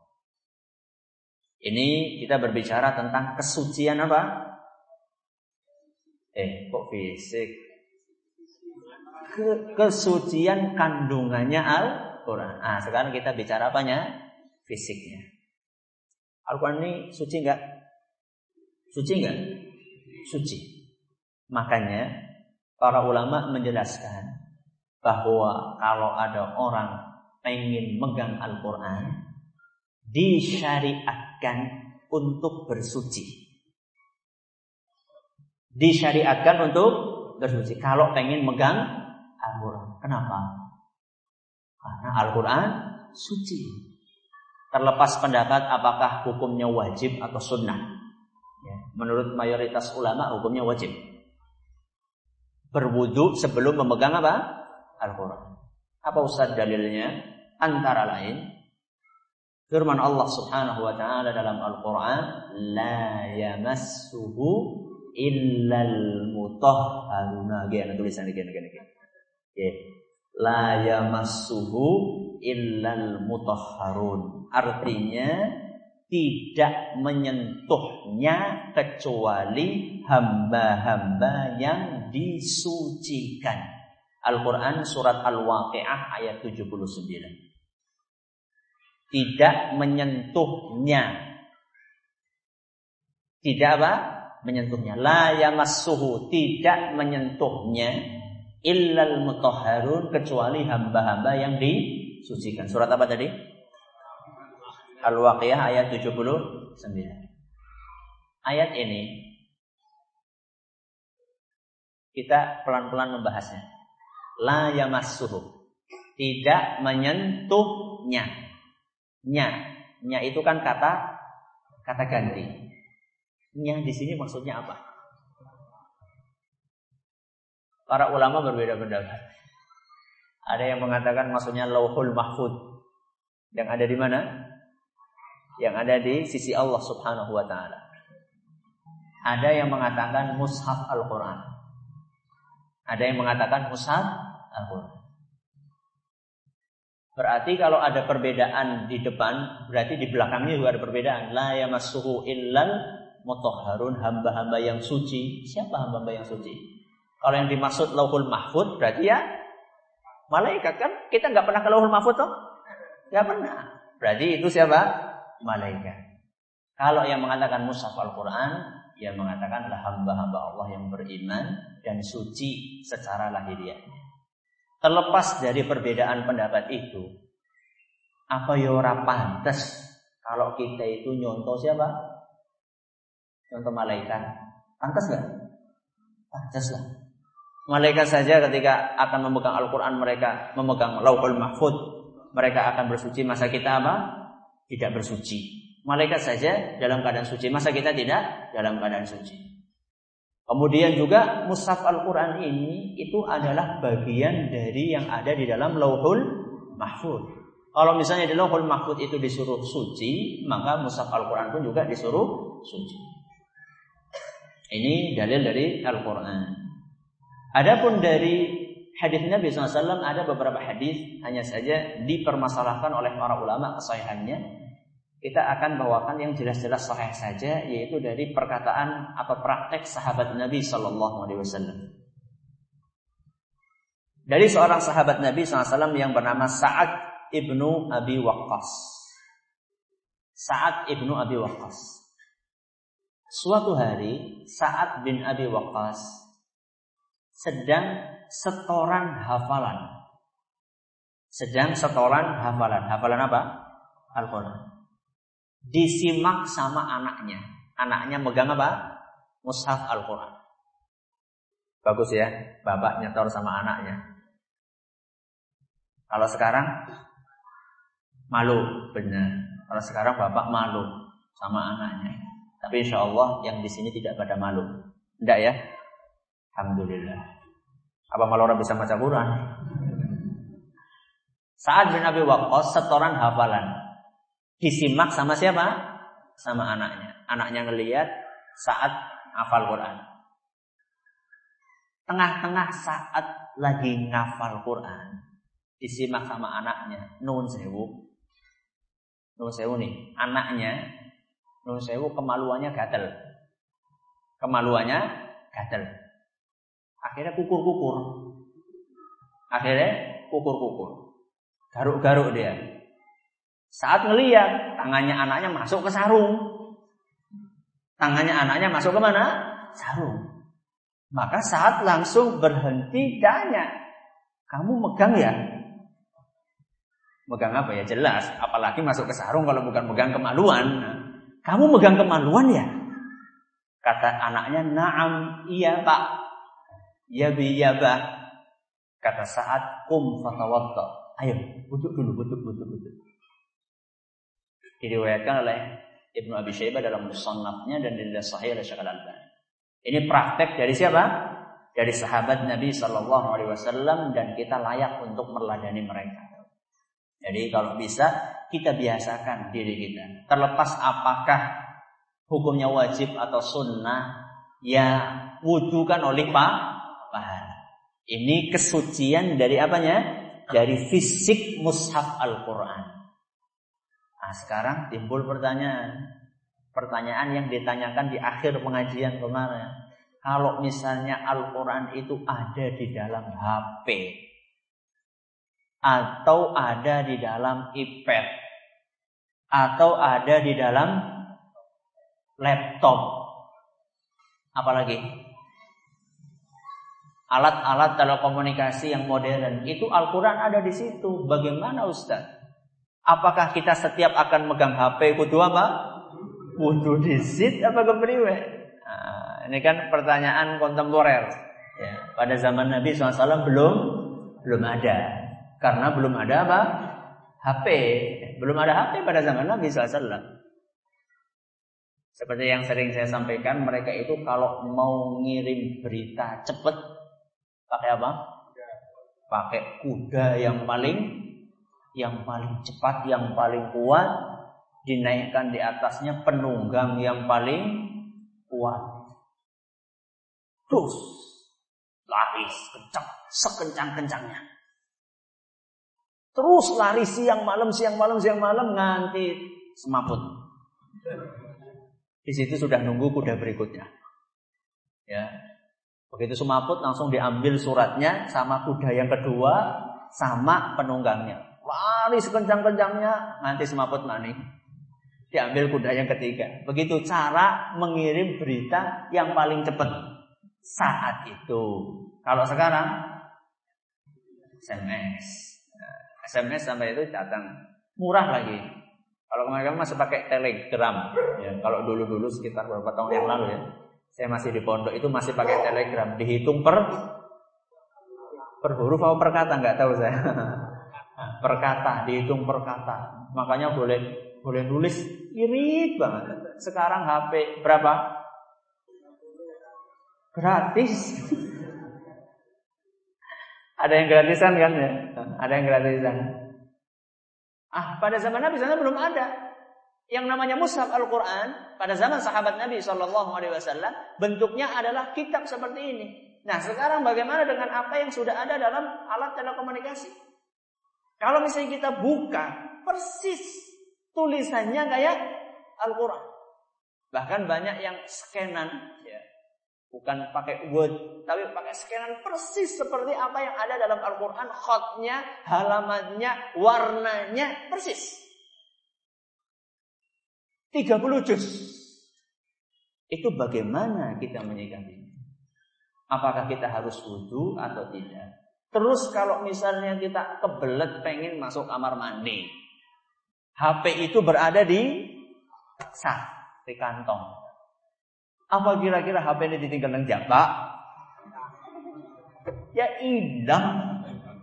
Ini kita berbicara tentang kesucian apa? Eh, kok fisik? Ke- kesucian kandungannya Al-Quran. Ah, sekarang kita bicara apanya? Fisiknya. Al-Quran ini suci enggak? Suci enggak? Suci. Makanya para ulama menjelaskan bahwa kalau ada orang pengen megang Al-Quran, disyariatkan untuk bersuci. Disyariatkan untuk bersuci. Kalau pengen megang Al-Quran. Kenapa? Karena Al-Quran suci. Terlepas pendapat apakah hukumnya wajib atau sunnah. Ya, menurut mayoritas ulama hukumnya wajib. Berwudu sebelum memegang apa? Al-Quran. Apa ustaz dalilnya? Antara lain firman Allah Subhanahu wa taala dalam Al-Qur'an, la yamassuhu illal mutahharun. Gini tulisan gini gini gini. Ya. La yamassuhu illal mutahharun. Artinya tidak menyentuhnya kecuali hamba-hamba yang disucikan. Al-Quran surat Al-Waqi'ah ayat tujuh puluh sembilan. Tidak menyentuhnya. Tidak apa? Menyentuhnya. La yamassuhu, tidak menyentuhnya illal mutahharun, kecuali hamba-hamba yang disucikan. Surat apa tadi? Al-Waqi'ah ayat tujuh puluh sembilan. Ayat ini kita pelan-pelan membahasnya. La yamassuhu, tidak menyentuhnya. Nya, nya itu kan kata kata ganti. Nya di sini maksudnya apa? Para ulama berbeda pendapat. Ada yang mengatakan maksudnya Lauhul Mahfuz, yang ada di mana? Yang ada di sisi Allah Subhanahu wa taala. Ada yang mengatakan mushaf Al-Quran. Ada yang mengatakan mushaf Al-Quran. Berarti kalau ada perbedaan di depan, berarti di belakangnya juga ada perbedaan. La yamassuhu illal mutahharun, hamba-hamba yang suci. Siapa hamba-hamba yang suci? Kalau yang dimaksud Lauhul Mahfuz berarti ya malaikat kan? Kita nggak pernah ke Lauhul Mahfuz toh? Nggak pernah. Berarti itu siapa? Malaikat. Kalau yang mengatakan mushaf Al-Quran, yang mengatakan adalah hamba-hamba Allah yang beriman dan suci secara lahiriahnya. Terlepas dari perbedaan pendapat itu, apa ya ora pantes kalau kita itu nyontoh siapa? Contoh malaikat. Pantes nggak? Pantes lah. Malaikat saja ketika akan memegang Al-Quran, mereka memegang Lauhul Mahfuz, mereka akan bersuci. Masa kita apa? Tidak bersuci. Malaikat saja dalam keadaan suci, masa kita tidak dalam keadaan suci. Kemudian juga mushaf Al-Quran ini itu adalah bagian dari yang ada di dalam Lauhul Mahfuz. Kalau misalnya di Lauhul Mahfuz itu disuruh suci, maka mushaf Al-Quran pun juga disuruh suci. Ini dalil dari Al-Quran. Adapun dari hadis Nabi shallallahu alaihi wasallam, ada beberapa hadis hanya saja dipermasalahkan oleh para ulama kesahihannya. Kita akan bawakan yang jelas-jelas sahih saja, yaitu dari perkataan atau praktek sahabat Nabi shallallahu alaihi wasallam. Dari seorang sahabat Nabi shallallahu alaihi wasallam yang bernama Sa'ad ibnu Abi Waqqas. Sa'ad ibnu Abi Waqqas. Suatu hari Sa'ad bin Abi Waqqas sedang setoran hafalan. Sedang setoran hafalan. Hafalan apa? Al-Quran. Disimak sama anaknya. Anaknya megang apa? Mushaf Al-Quran. Bagus ya, bapak nyetor sama anaknya. Kalau sekarang malu, benar. Kalau sekarang bapak malu sama anaknya. Tapi insya Allah yang di sini tidak pada malu. Tidak ya? Alhamdulillah. Apa malu orang bisa baca Quran? Sa'ad bin Abi Waqqas setoran hafalan. Disimak sama siapa? Sama anaknya. Anaknya ngelihat saat hafal Quran. Tengah-tengah saat lagi ngafal Quran, disimak sama anaknya. Nun sewu. Nun sewu nih. Anaknya, nun sewu kemaluannya gatel. Kemaluannya gatel. Akhirnya kukur-kukur. Akhirnya kukur-kukur. Garuk-garuk dia. Saat ngelihat tangannya anaknya masuk ke sarung. Tangannya anaknya masuk ke mana? Sarung. Maka saat langsung berhenti tanya, kamu megang ya? Megang apa ya? Jelas, apalagi masuk ke sarung kalau bukan megang kemaluan. Kamu megang kemaluan ya? Kata anaknya, na'am, iya pak. Ya bi, ya bah. Kata Sa'ad, kum fatawadda. Ayo, wudhu dulu, wudhu, wudhu, wudhu. Diriwayatkan oleh Ibnu Abi Syaibah dalam musannafnya dan dinilai sahih oleh Syekh Al-Albani. Ini praktek dari siapa? Dari sahabat Nabi Shallallahu Alaihi Wasallam, dan kita layak untuk meladani mereka. Jadi kalau bisa kita biasakan diri kita. Terlepas apakah hukumnya wajib atau sunnah, ya wudhu kan oleh pahala. Ini kesucian dari apanya? Dari fisik mushaf Al-Quran. Nah sekarang timbul pertanyaan. Pertanyaan yang ditanyakan di akhir pengajian kemarin. Kalau misalnya Al-Quran itu ada di dalam H P atau ada di dalam iPad atau ada di dalam laptop, apalagi alat-alat telekomunikasi yang modern, itu Al-Quran ada di situ. Bagaimana Ustaz? Apakah kita setiap akan megang H P kudu apa? Kudu disit apa kepriwe? Nah, ini kan pertanyaan kontemporer. Ya, pada zaman Nabi shallallahu alaihi wasallam belum belum ada. Karena belum ada apa? H P. Belum ada H P pada zaman Nabi shallallahu alaihi wasallam. Seperti yang sering saya sampaikan, mereka itu kalau mau ngirim berita cepat, pakai apa? Pakai kuda yang paling yang paling cepat, yang paling kuat, dinaikkan di atasnya penunggang yang paling kuat. Terus lari kencang, sekencang-kencangnya. Terus lari siang malam, siang malam, siang malam, nganti semaput. Di situ sudah nunggu kuda berikutnya. Ya, begitu semaput langsung diambil suratnya sama kuda yang kedua sama penunggangnya. Lari sekencang-kencangnya, nanti semaput mani. Diambil kuda yang ketiga. Begitu cara mengirim berita yang paling cepat saat itu. Kalau sekarang S M S. S M S sampai itu datang murah lagi. Kalau kemarin masih pakai telegram, ya, kalau dulu-dulu sekitar beberapa tahun yang lalu ya, saya masih di pondok itu masih pakai telegram, dihitung per per huruf atau per kata nggak tahu saya. Per kata, dihitung per kata. Makanya boleh boleh nulis irit banget. Sekarang H P berapa? Gratis. Ada yang gratisan kan ya? Ada yang gratisan. Ah, pada zaman Nabi sana belum ada yang namanya mushaf Al-Quran. Pada zaman sahabat Nabi Shallallahu Alaihi Wasallam bentuknya adalah kitab seperti ini. Nah sekarang bagaimana dengan apa yang sudah ada dalam alat telekomunikasi? Kalau misalnya kita buka persis tulisannya kayak Al-Quran. Bahkan banyak yang scanan, ya, bukan pakai Word, tapi pakai scanan persis seperti apa yang ada dalam Al-Quran. Khotnya, halamannya, warnanya persis. tiga puluh juz. Itu bagaimana kita menyikapinya? Apakah kita harus wudu atau tidak? Terus kalau misalnya kita kebelet pengen masuk kamar mandi, H P itu berada di sah, di kantong. Apa kira-kira H P ini ditinggal nang jaba? Ya hilang.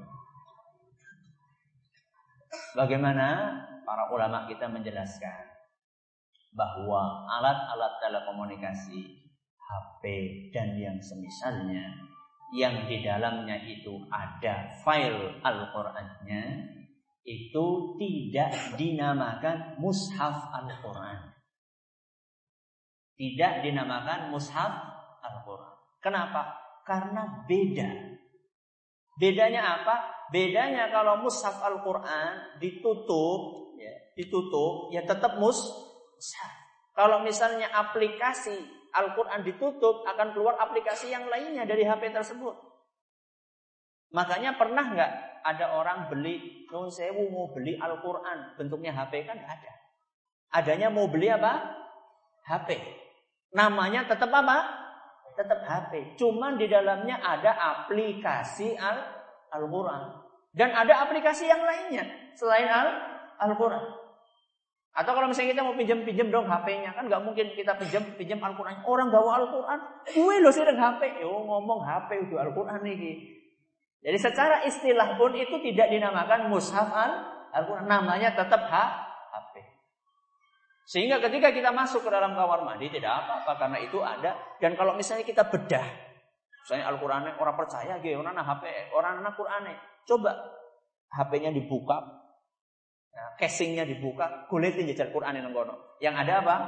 Bagaimana para ulama kita menjelaskan bahwa alat-alat telekomunikasi, H P dan yang semisalnya, yang di dalamnya itu ada file Al-Qur'annya, itu tidak dinamakan mushaf Al-Quran. Tidak dinamakan mushaf Al-Quran. Kenapa? Karena beda. Bedanya apa? Bedanya kalau mushaf Al-Quran ditutup, ya, ditutup, ya tetap mushaf. Kalau misalnya aplikasi Al-Quran ditutup, akan keluar aplikasi yang lainnya dari H P tersebut. Makanya pernah nggak ada orang beli, nun sewu mau beli Al-Quran, bentuknya H P? Kan nggak ada. Adanya mau beli apa? H P. Namanya tetap apa? Tetap H P. Cuman di dalamnya ada aplikasi Al- Al-Quran. Dan ada aplikasi yang lainnya selain Al- Al-Quran. Atau kalau misalnya kita mau pinjam-pinjam dong H P-nya, kan nggak mungkin kita pinjam pinjam Al-Quran. Orang gawa Al-Quran, gue lo sih dengan H P. Yo ngomong H P udah Al-Quran nih. Jadi secara istilah pun itu tidak dinamakan mushaf Al-Quran, namanya tetap H P. Sehingga ketika kita masuk ke dalam kamar mandi tidak apa-apa karena itu ada. Dan kalau misalnya kita bedah, misalnya Al-Qurannya orang percaya, orang H P, orang anak Qurannya, coba H P-nya dibuka, nah, casingnya dibuka, kulitin jajar Quran yang ngono. Yang ada apa?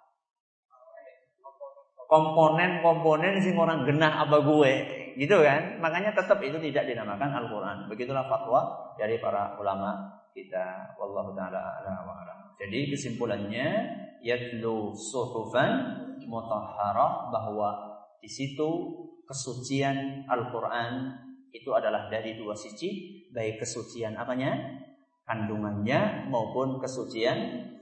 Komponen-komponen sing orang genah apa gue, gitu kan? Makanya tetap itu tidak dinamakan Al-Quran. Begitulah fatwa dari para ulama kita. Wallahu taala a'lam wa a'lam. Jadi kesimpulannya, yatlu suhufan mutahharah, bahwa di situ kesucian Al-Quran itu adalah dari dua sisi, baik kesucian apanya, kandungannya, maupun kesucian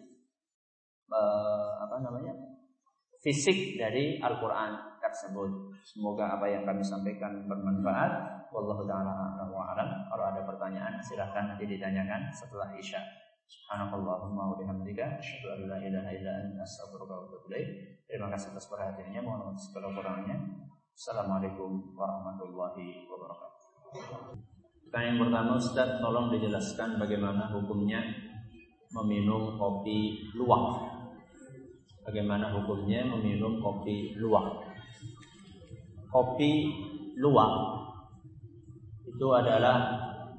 eh, apa namanya, fisik dari Al-Quran tersebut. Semoga apa yang kami sampaikan bermanfaat. Wallahu ta'ala a'lam wa a'lam. Kalau ada pertanyaan silahkan nanti ditanyakan setelah Isya. Subhanakallahumma wa bihamdika asyhadu an la ilaha illa anta astaghfiruka wa atubu ilaik. Terima kasih atas perhatiannya. Mohon maaf segala kurangnya. Assalamualaikum warahmatullahi wabarakatuh. Pertanyaan pertama, Ustaz, tolong dijelaskan bagaimana hukumnya meminum kopi luwak. Bagaimana hukumnya meminum kopi luwak? Kopi luwak itu adalah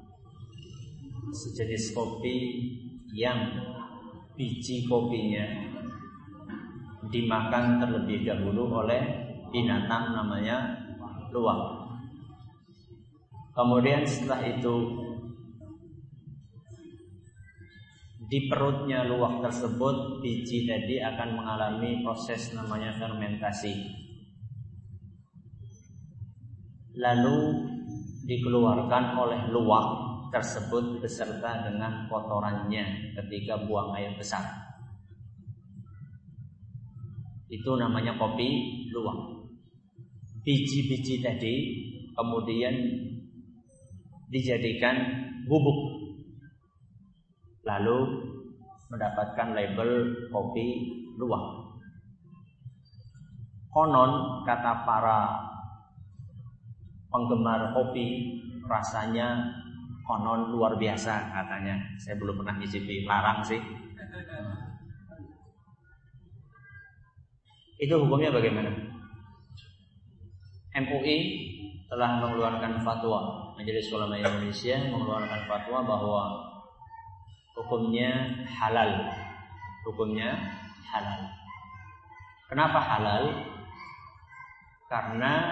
sejenis kopi yang biji kopinya dimakan terlebih dahulu oleh binatang namanya luwak. Kemudian setelah itu di perutnya luwak tersebut, biji tadi akan mengalami proses namanya fermentasi. Lalu dikeluarkan oleh luwak tersebut beserta dengan kotorannya ketika buang air besar. Itu namanya kopi luwak. Biji-biji tadi kemudian dijadikan bubuk, lalu mendapatkan label kopi luwak. Konon kata para penggemar kopi, rasanya konon luar biasa katanya. Saya belum pernah nyicipi, larang sih. Itu hukumnya bagaimana? M U I telah mengeluarkan fatwa, Majelis Ulama Indonesia mengeluarkan fatwa bahwa hukumnya halal. Hukumnya halal. Kenapa halal? Karena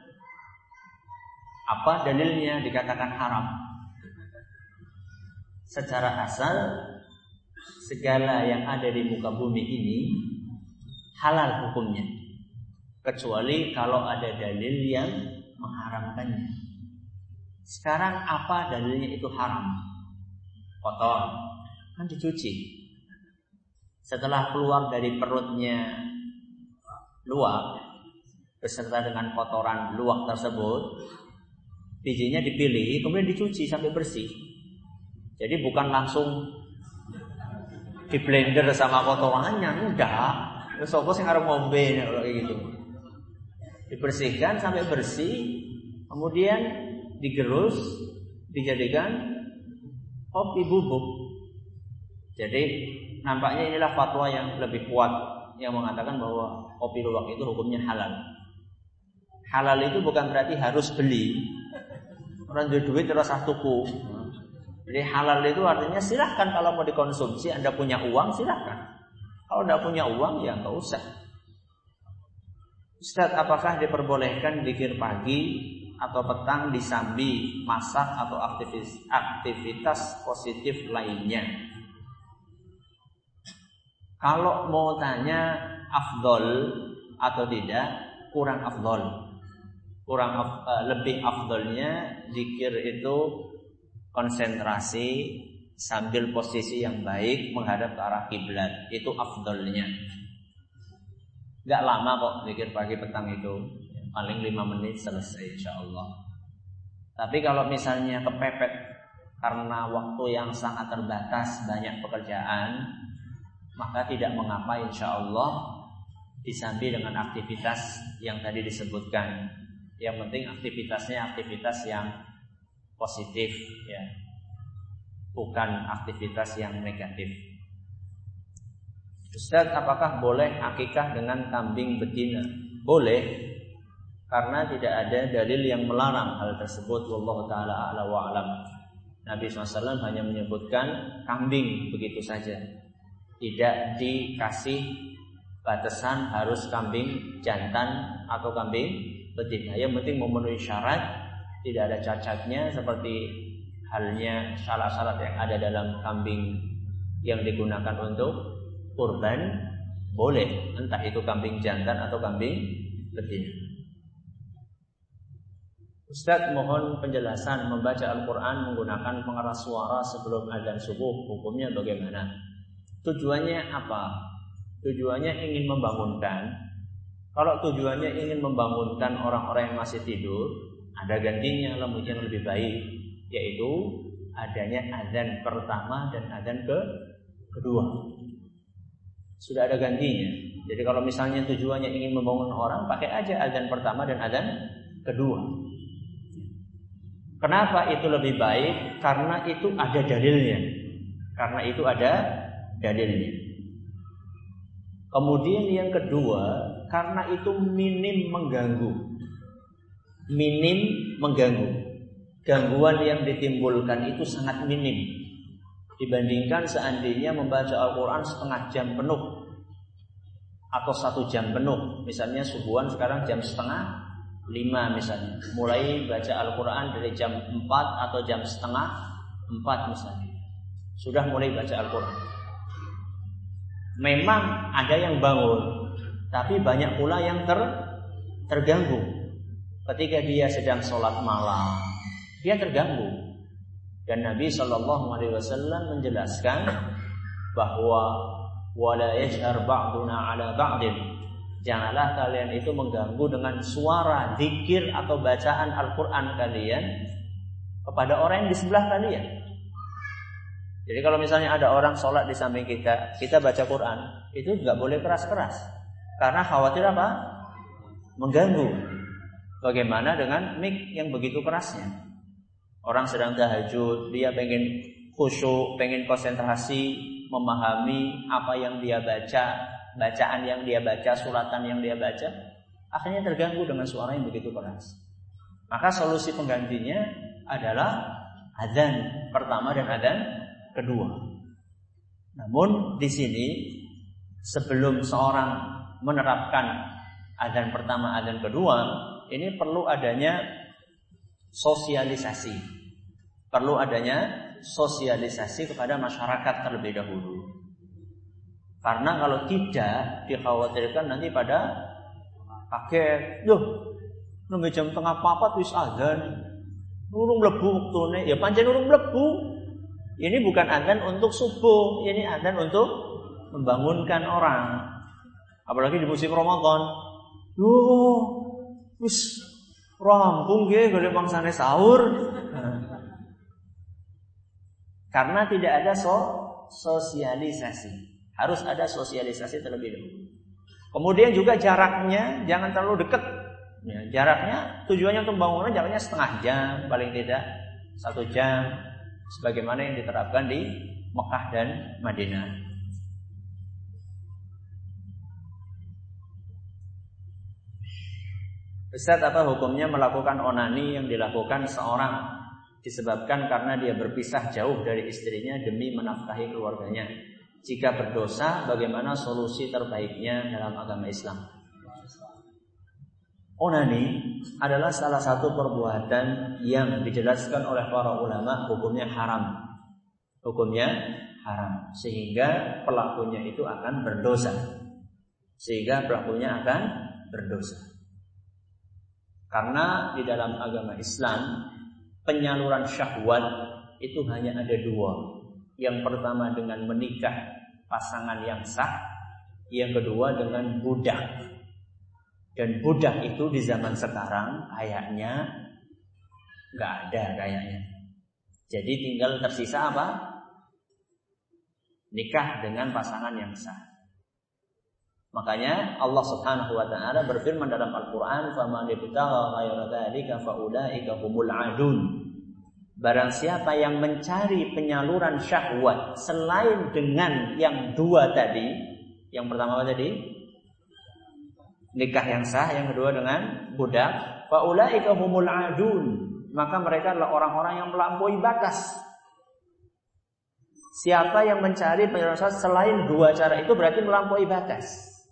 apa dalilnya dikatakan haram? Secara asal segala yang ada di muka bumi ini halal hukumnya, kecuali kalau ada dalil yang mengharamkannya. Sekarang apa dalilnya itu haram? Kotor, kan dicuci. Setelah keluar dari perutnya luwak beserta dengan kotoran luwak tersebut, bijinya dipilih, kemudian dicuci sampai bersih. Jadi bukan langsung di blender sama kotorannya, enggak. Terus apa sih ngarep ngombe kalau kayak gitu. Dibersihkan sampai bersih, kemudian digerus, dijadikan kopi bubuk. Jadi nampaknya inilah fatwa yang lebih kuat yang mengatakan bahwa kopi luwak itu hukumnya halal. Halal itu bukan berarti harus beli. Orang duit duit terus tuku. Jadi halal itu artinya silahkan kalau mau dikonsumsi, Anda punya uang silahkan. Kalau tidak punya uang ya nggak usah. Ustaz, apakah diperbolehkan zikir pagi atau petang disambi masak atau aktivitas, aktivitas positif lainnya? Kalau mau tanya afdol atau tidak, kurang afdol. Kurang af, uh, lebih afdolnya zikir itu konsentrasi sambil posisi yang baik menghadap ke arah kiblat. Itu afdolnya. Gak lama kok zikir pagi petang itu, paling lima menit selesai insyaallah. Tapi kalau misalnya kepepet karena waktu yang sangat terbatas, banyak pekerjaan, maka tidak mengapa insyaallah disambi dengan aktivitas yang tadi disebutkan. Yang penting aktivitasnya aktivitas yang positif ya, bukan aktivitas yang negatif. Ustaz, apakah boleh akikah dengan kambing betina? Boleh, karena tidak ada dalil yang melarang hal tersebut. Wallahu ta'ala a'la wa a'lam. Nabi shallallahu alaihi wasallam hanya menyebutkan kambing begitu saja, tidak dikasih batasan harus kambing jantan atau kambing betina. Yang penting memenuhi syarat, tidak ada cacatnya, seperti halnya syarat-syarat yang ada dalam kambing yang digunakan untuk kurban, boleh, entah itu kambing jantan atau kambing betina. Ustaz, mohon penjelasan membaca Al-Quran menggunakan pengeras suara sebelum azan subuh, hukumnya bagaimana? Tujuannya apa? Tujuannya ingin membangunkan. Kalau tujuannya ingin membangunkan orang-orang yang masih tidur, ada gantinya yang lebih baik, yaitu adanya azan pertama dan azan ke kedua. Sudah ada gantinya. Jadi kalau misalnya tujuannya ingin membangun orang, pakai aja azan pertama dan azan kedua. Kenapa itu lebih baik? Karena itu ada dalilnya. Karena itu ada dalilnya. Kemudian yang kedua, karena itu minim mengganggu. Minim mengganggu. Gangguan yang ditimbulkan itu sangat minim dibandingkan seandainya membaca Al-Quran setengah jam penuh atau satu jam penuh. Misalnya subuhan sekarang jam setengah lima misalnya, mulai baca Al-Quran dari jam empat atau jam setengah empat misalnya, sudah mulai baca Al-Quran. Memang ada yang bangun, tapi banyak pula yang ter, terganggu. Ketika dia sedang sholat malam, dia terganggu. Dan Nabi shallallahu alaihi wasallam menjelaskan bahwa wala yajhar ba'duna ala ba'din, janganlah kalian itu mengganggu dengan suara zikir atau bacaan Al-Quran kalian kepada orang yang di sebelah kalian. Jadi kalau misalnya ada orang sholat di samping kita, kita baca Quran, itu nggak boleh keras-keras, karena khawatir apa? Mengganggu. Bagaimana dengan mic yang begitu kerasnya? Orang sedang tahajud, dia pengen khusyuk, pengen konsentrasi, memahami apa yang dia baca, bacaan yang dia baca, suratan yang dia baca, akhirnya terganggu dengan suara yang begitu keras. Maka solusi penggantinya adalah adzan pertama dan adzan kedua. Namun di sini sebelum seorang menerapkan adzan pertama, adzan kedua, ini perlu adanya sosialisasi. Perlu adanya sosialisasi kepada masyarakat terlebih dahulu. Karena kalau tidak, dikhawatirkan nanti pada kaget, loh, nunggu jam tengah papat wis azan, urung mlebu wektune, ya pancen urung mlebu. Ini bukan azan untuk subuh, ini azan untuk membangunkan orang. Apalagi di musim Ramadan. Loh, wis rampung nggih golek mangsane sahur. Karena tidak ada so, sosialisasi. Harus ada sosialisasi terlebih dahulu. Kemudian juga jaraknya jangan terlalu dekat. Ya, jaraknya tujuannya untuk bangunan jaraknya setengah jam, paling tidak satu jam, sebagaimana yang diterapkan di Mekah dan Madinah. Ustaz, apa hukumnya melakukan onani yang dilakukan seorang disebabkan karena dia berpisah jauh dari istrinya demi menafkahi keluarganya? Jika berdosa, bagaimana solusi terbaiknya dalam agama Islam? Onani adalah salah satu perbuatan yang dijelaskan oleh para ulama hukumnya haram. Hukumnya haram, sehingga pelakunya itu akan berdosa. Sehingga pelakunya akan berdosa. Karena di dalam agama Islam penyaluran syahwat itu hanya ada dua. Yang pertama dengan menikah pasangan yang sah, yang kedua dengan budak. Dan budak itu di zaman sekarang kayaknya nggak ada kayaknya. Jadi tinggal tersisa apa? Nikah dengan pasangan yang sah. Makanya Allah Subhanahu wa taala berfirman dalam Al-Qur'an, "Faman ibtagha ghayra dzalika fa ulaika humul 'adun." Barang siapa yang mencari penyaluran syahwat selain dengan yang dua tadi, yang pertama apa tadi? Nikah yang sah, yang kedua dengan budak, fa ulaika humul adun, maka mereka adalah orang-orang yang melampaui batas. Siapa yang mencari penyaluran syahwat selain dua cara itu berarti melampaui batas.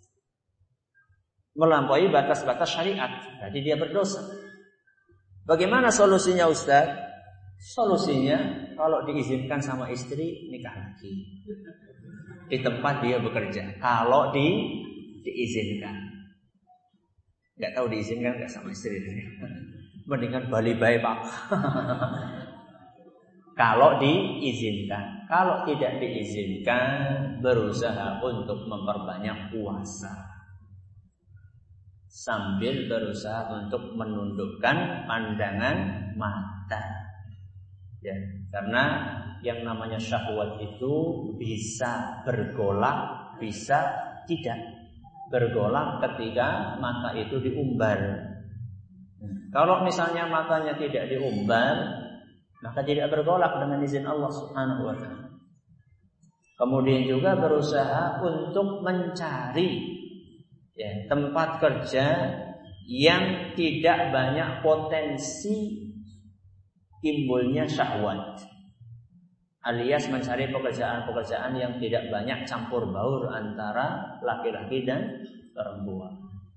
Melampaui batas-batas syariat, berarti dia berdosa. Bagaimana solusinya, Ustaz? Solusinya kalau diizinkan sama istri nikah lagi di tempat dia bekerja. Kalau di diizinkan, nggak tahu diizinkan nggak sama istri itu. Mendingan bali bae Pak. Kalau diizinkan, kalau tidak diizinkan, berusaha untuk memperbanyak puasa sambil berusaha untuk menundukkan pandangan mata. Ya, karena yang namanya syahwat itu bisa bergolak, bisa tidak bergolak ketika mata itu diumbar. Kalau misalnya matanya tidak diumbar, maka tidak bergolak dengan izin Allah Subhanahu wa taala. Kemudian juga berusaha untuk mencari ya, tempat kerja yang tidak banyak potensi timbulnya syahwat, alias mencari pekerjaan-pekerjaan yang tidak banyak campur baur antara laki-laki dan perempuan.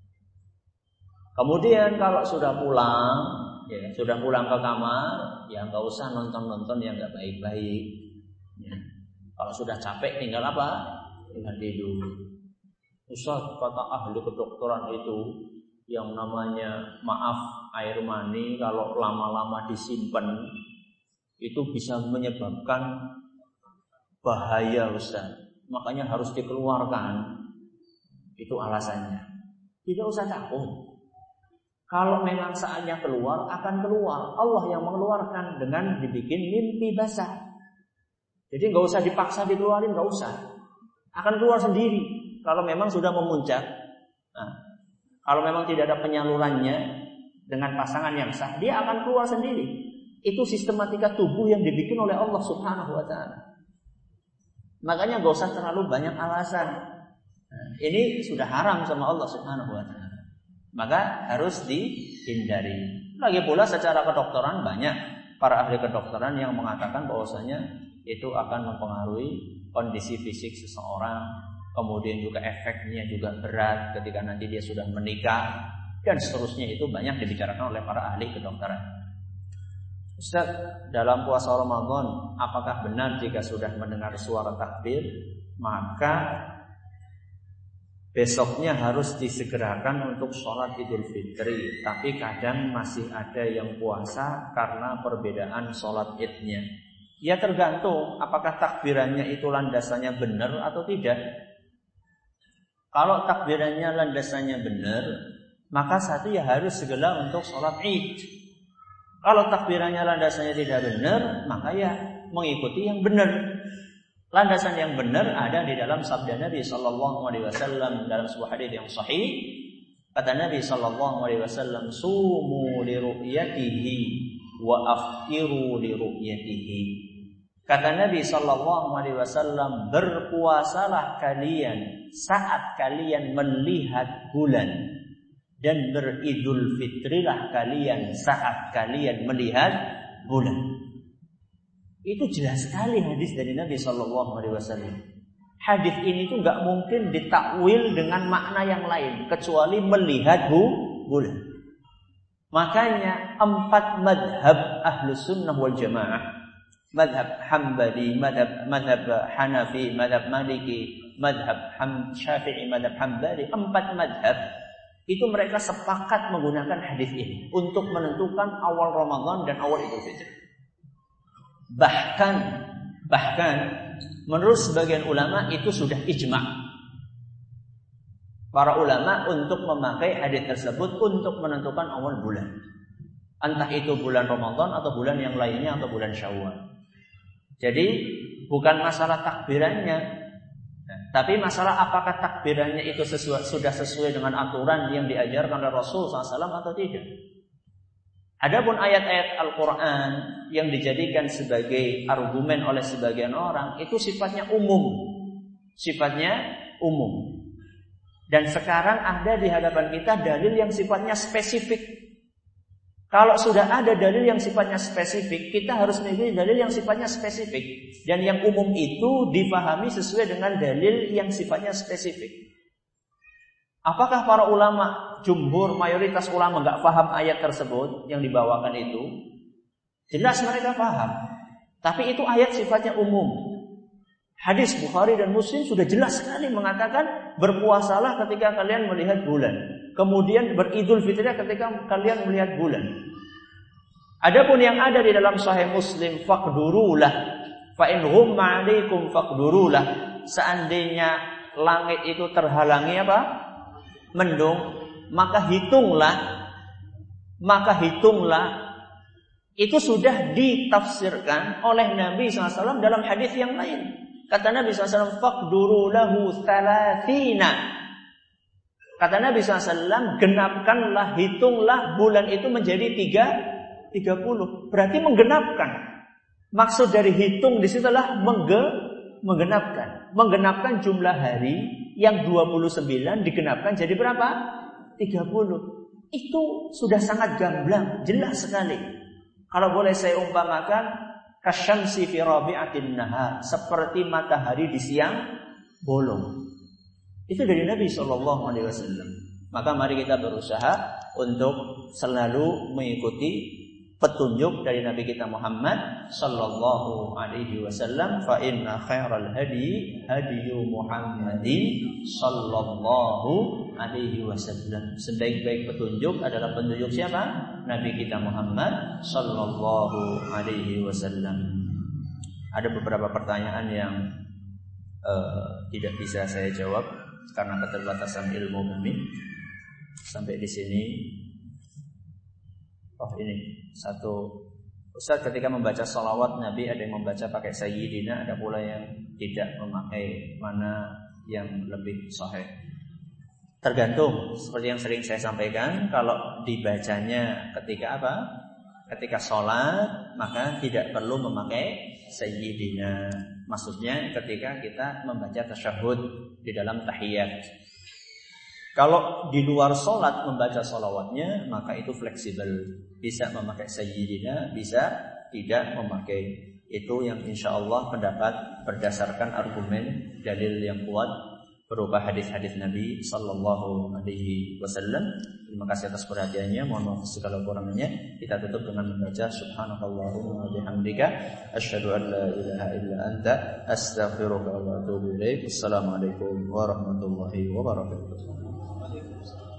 Kemudian kalau sudah pulang, ya, sudah pulang ke kamar, ya nggak usah nonton-nonton yang nggak baik-baik. Ya. Kalau sudah capek, tinggal apa? Tinggal tidur. Ustaz, kata ahli kedokteran itu, yang namanya maaf air mani kalau lama-lama disimpan itu bisa menyebabkan bahaya, Ustaz. Makanya harus dikeluarkan. Itu alasannya. Tidak usah takut. Kalau memang saatnya keluar, akan keluar. Allah yang mengeluarkan dengan dibikin mimpi basah. Jadi nggak usah dipaksa dikeluarin, nggak usah. Akan keluar sendiri. Kalau memang sudah memuncak. Nah, kalau memang tidak ada penyalurannya dengan pasangan yang sah, dia akan keluar sendiri. Itu sistematika tubuh yang dibikin oleh Allah Subhanahu wa taala. Makanya gak usah terlalu banyak alasan. Nah, ini sudah haram sama Allah Subhanahu wa taala. Maka harus dihindari. Lagi pula secara kedokteran banyak para ahli kedokteran yang mengatakan bahwasanya itu akan mempengaruhi kondisi fisik seseorang. Kemudian juga efeknya juga berat ketika nanti dia sudah menikah, dan seterusnya. Itu banyak dibicarakan oleh para ahli kedokteran. Ustaz, dalam puasa Ramadan apakah benar jika sudah mendengar suara takbir maka besoknya harus disegerakan untuk sholat Idul Fitri, tapi kadang masih ada yang puasa karena perbedaan sholat idnya? Ya tergantung apakah takbirannya itu landasannya benar atau tidak. Kalau takbirannya landasannya benar, maka satu ya harus segera untuk sholat id. Kalau takbirannya landasannya tidak benar, maka ya mengikuti yang benar. Landasan yang benar ada di dalam sabda Nabi Sallallahu Alaihi Wasallam dalam sebuah hadis yang sahih. Kata Nabi Sallallahu Alaihi Wasallam, "Sumu li ru'yatihi wa aftiru li ru'yatihi." Kata Nabi Sallallahu Alaihi Wasallam, berpuasalah kalian saat kalian melihat bulan, dan beridul fitrilah kalian saat kalian melihat bulan. Itu jelas sekali hadis dari Nabi Sallallahu Alaihi Wasallam. Hadis ini tuh nggak mungkin ditakwil dengan makna yang lain kecuali melihat bulan. Makanya empat madhab Ahlus Sunnah wal Jamaah, madhab Hambali, madhab madhab Hanafi, madhab Maliki, madhab Syafi'i, madhab Hambali, empat madhab itu mereka sepakat menggunakan hadis ini untuk menentukan awal Ramadan dan awal Idul Fitri. Bahkan bahkan menurut sebagian ulama itu sudah ijma' para ulama untuk memakai hadis tersebut untuk menentukan awal bulan. Entah itu bulan Ramadan atau bulan yang lainnya atau bulan Syawal. Jadi bukan masalah takbirannya, tapi masalah apakah takbirannya itu sesuai, sudah sesuai dengan aturan yang diajarkan oleh Rasul sallallahu alaihi wasallam atau tidak. Adapun ayat-ayat Al-Quran yang dijadikan sebagai argumen oleh sebagian orang itu sifatnya umum, sifatnya umum. Dan sekarang ada di hadapan kita dalil yang sifatnya spesifik. Kalau sudah ada dalil yang sifatnya spesifik, kita harus memilih dalil yang sifatnya spesifik. Dan yang umum itu dipahami sesuai dengan dalil yang sifatnya spesifik. Apakah para ulama, jumhur, mayoritas ulama nggak paham ayat tersebut yang dibawakan itu? Jelas mereka paham. Tapi itu ayat sifatnya umum. Hadis Bukhari dan Muslim sudah jelas sekali mengatakan berpuasalah ketika kalian melihat bulan. Kemudian beridul fitriyah ketika kalian melihat bulan. Adapun yang ada di dalam Sahih Muslim, faqdurulah, fa in ghumma 'alaikum faqdurulah. Seandainya langit itu terhalangi apa? Mendung, maka hitunglah, maka hitunglah. Itu sudah ditafsirkan oleh Nabi shallallahu alaihi wasallam dalam hadis yang lain. Kata Nabi shallallahu alaihi wasallam, faqduru lahu thalathina. Kata Nabi shallallahu alaihi wasallam, genapkanlah, hitunglah bulan itu menjadi tiga, tiga puluh. Berarti menggenapkan. Maksud dari hitung di situlah mengge, menggenapkan. Menggenapkan jumlah hari yang dua puluh sembilan digenapkan jadi berapa? tiga puluh. Itu sudah sangat gamblang, jelas sekali. Kalau boleh saya umpamakan, kasyamsi fi rabi'atin nahar, seperti matahari di siang bolong. Itu dari Nabi shallallahu alaihi wasallam. Maka mari kita berusaha untuk selalu mengikuti petunjuk dari Nabi kita Muhammad sallallahu alaihi wasallam. Fa inna khairal hadi hadiyu Muhammadin sallallahu alaihi wasallam. Sebaik-baik petunjuk adalah petunjuk siapa? Nabi kita Muhammad sallallahu alaihi wasallam. Ada beberapa pertanyaan yang uh, tidak bisa saya jawab karena keterbatasan ilmu kami. Sampai di sini. Oh ini satu Ustaz, ketika membaca salawat Nabi ada yang membaca pakai sayyidina, ada pula yang tidak memakai. Mana yang lebih sahih? Tergantung, seperti yang sering saya sampaikan, kalau dibacanya ketika apa? Ketika sholat, maka tidak perlu memakai sayyidina. Maksudnya ketika kita membaca tasyahud di dalam tahiyat. Kalau di luar sholat membaca sholawatnya, maka itu fleksibel. Bisa memakai sayyidina, bisa tidak memakai. Itu yang insya Allah pendapat berdasarkan argumen dalil yang kuat berupa hadis-hadis Nabi sallallahu alaihi wasallam. Terima kasih atas perhatiannya. Mohon maaf segala kurangnya. Kita tutup dengan membaca subhanakallahumma wa bihamdika asyhadu an la ilaha illa anta astaghfiruka wa atubu ilaik. Assalamualaikum warahmatullahi wabarakatuh.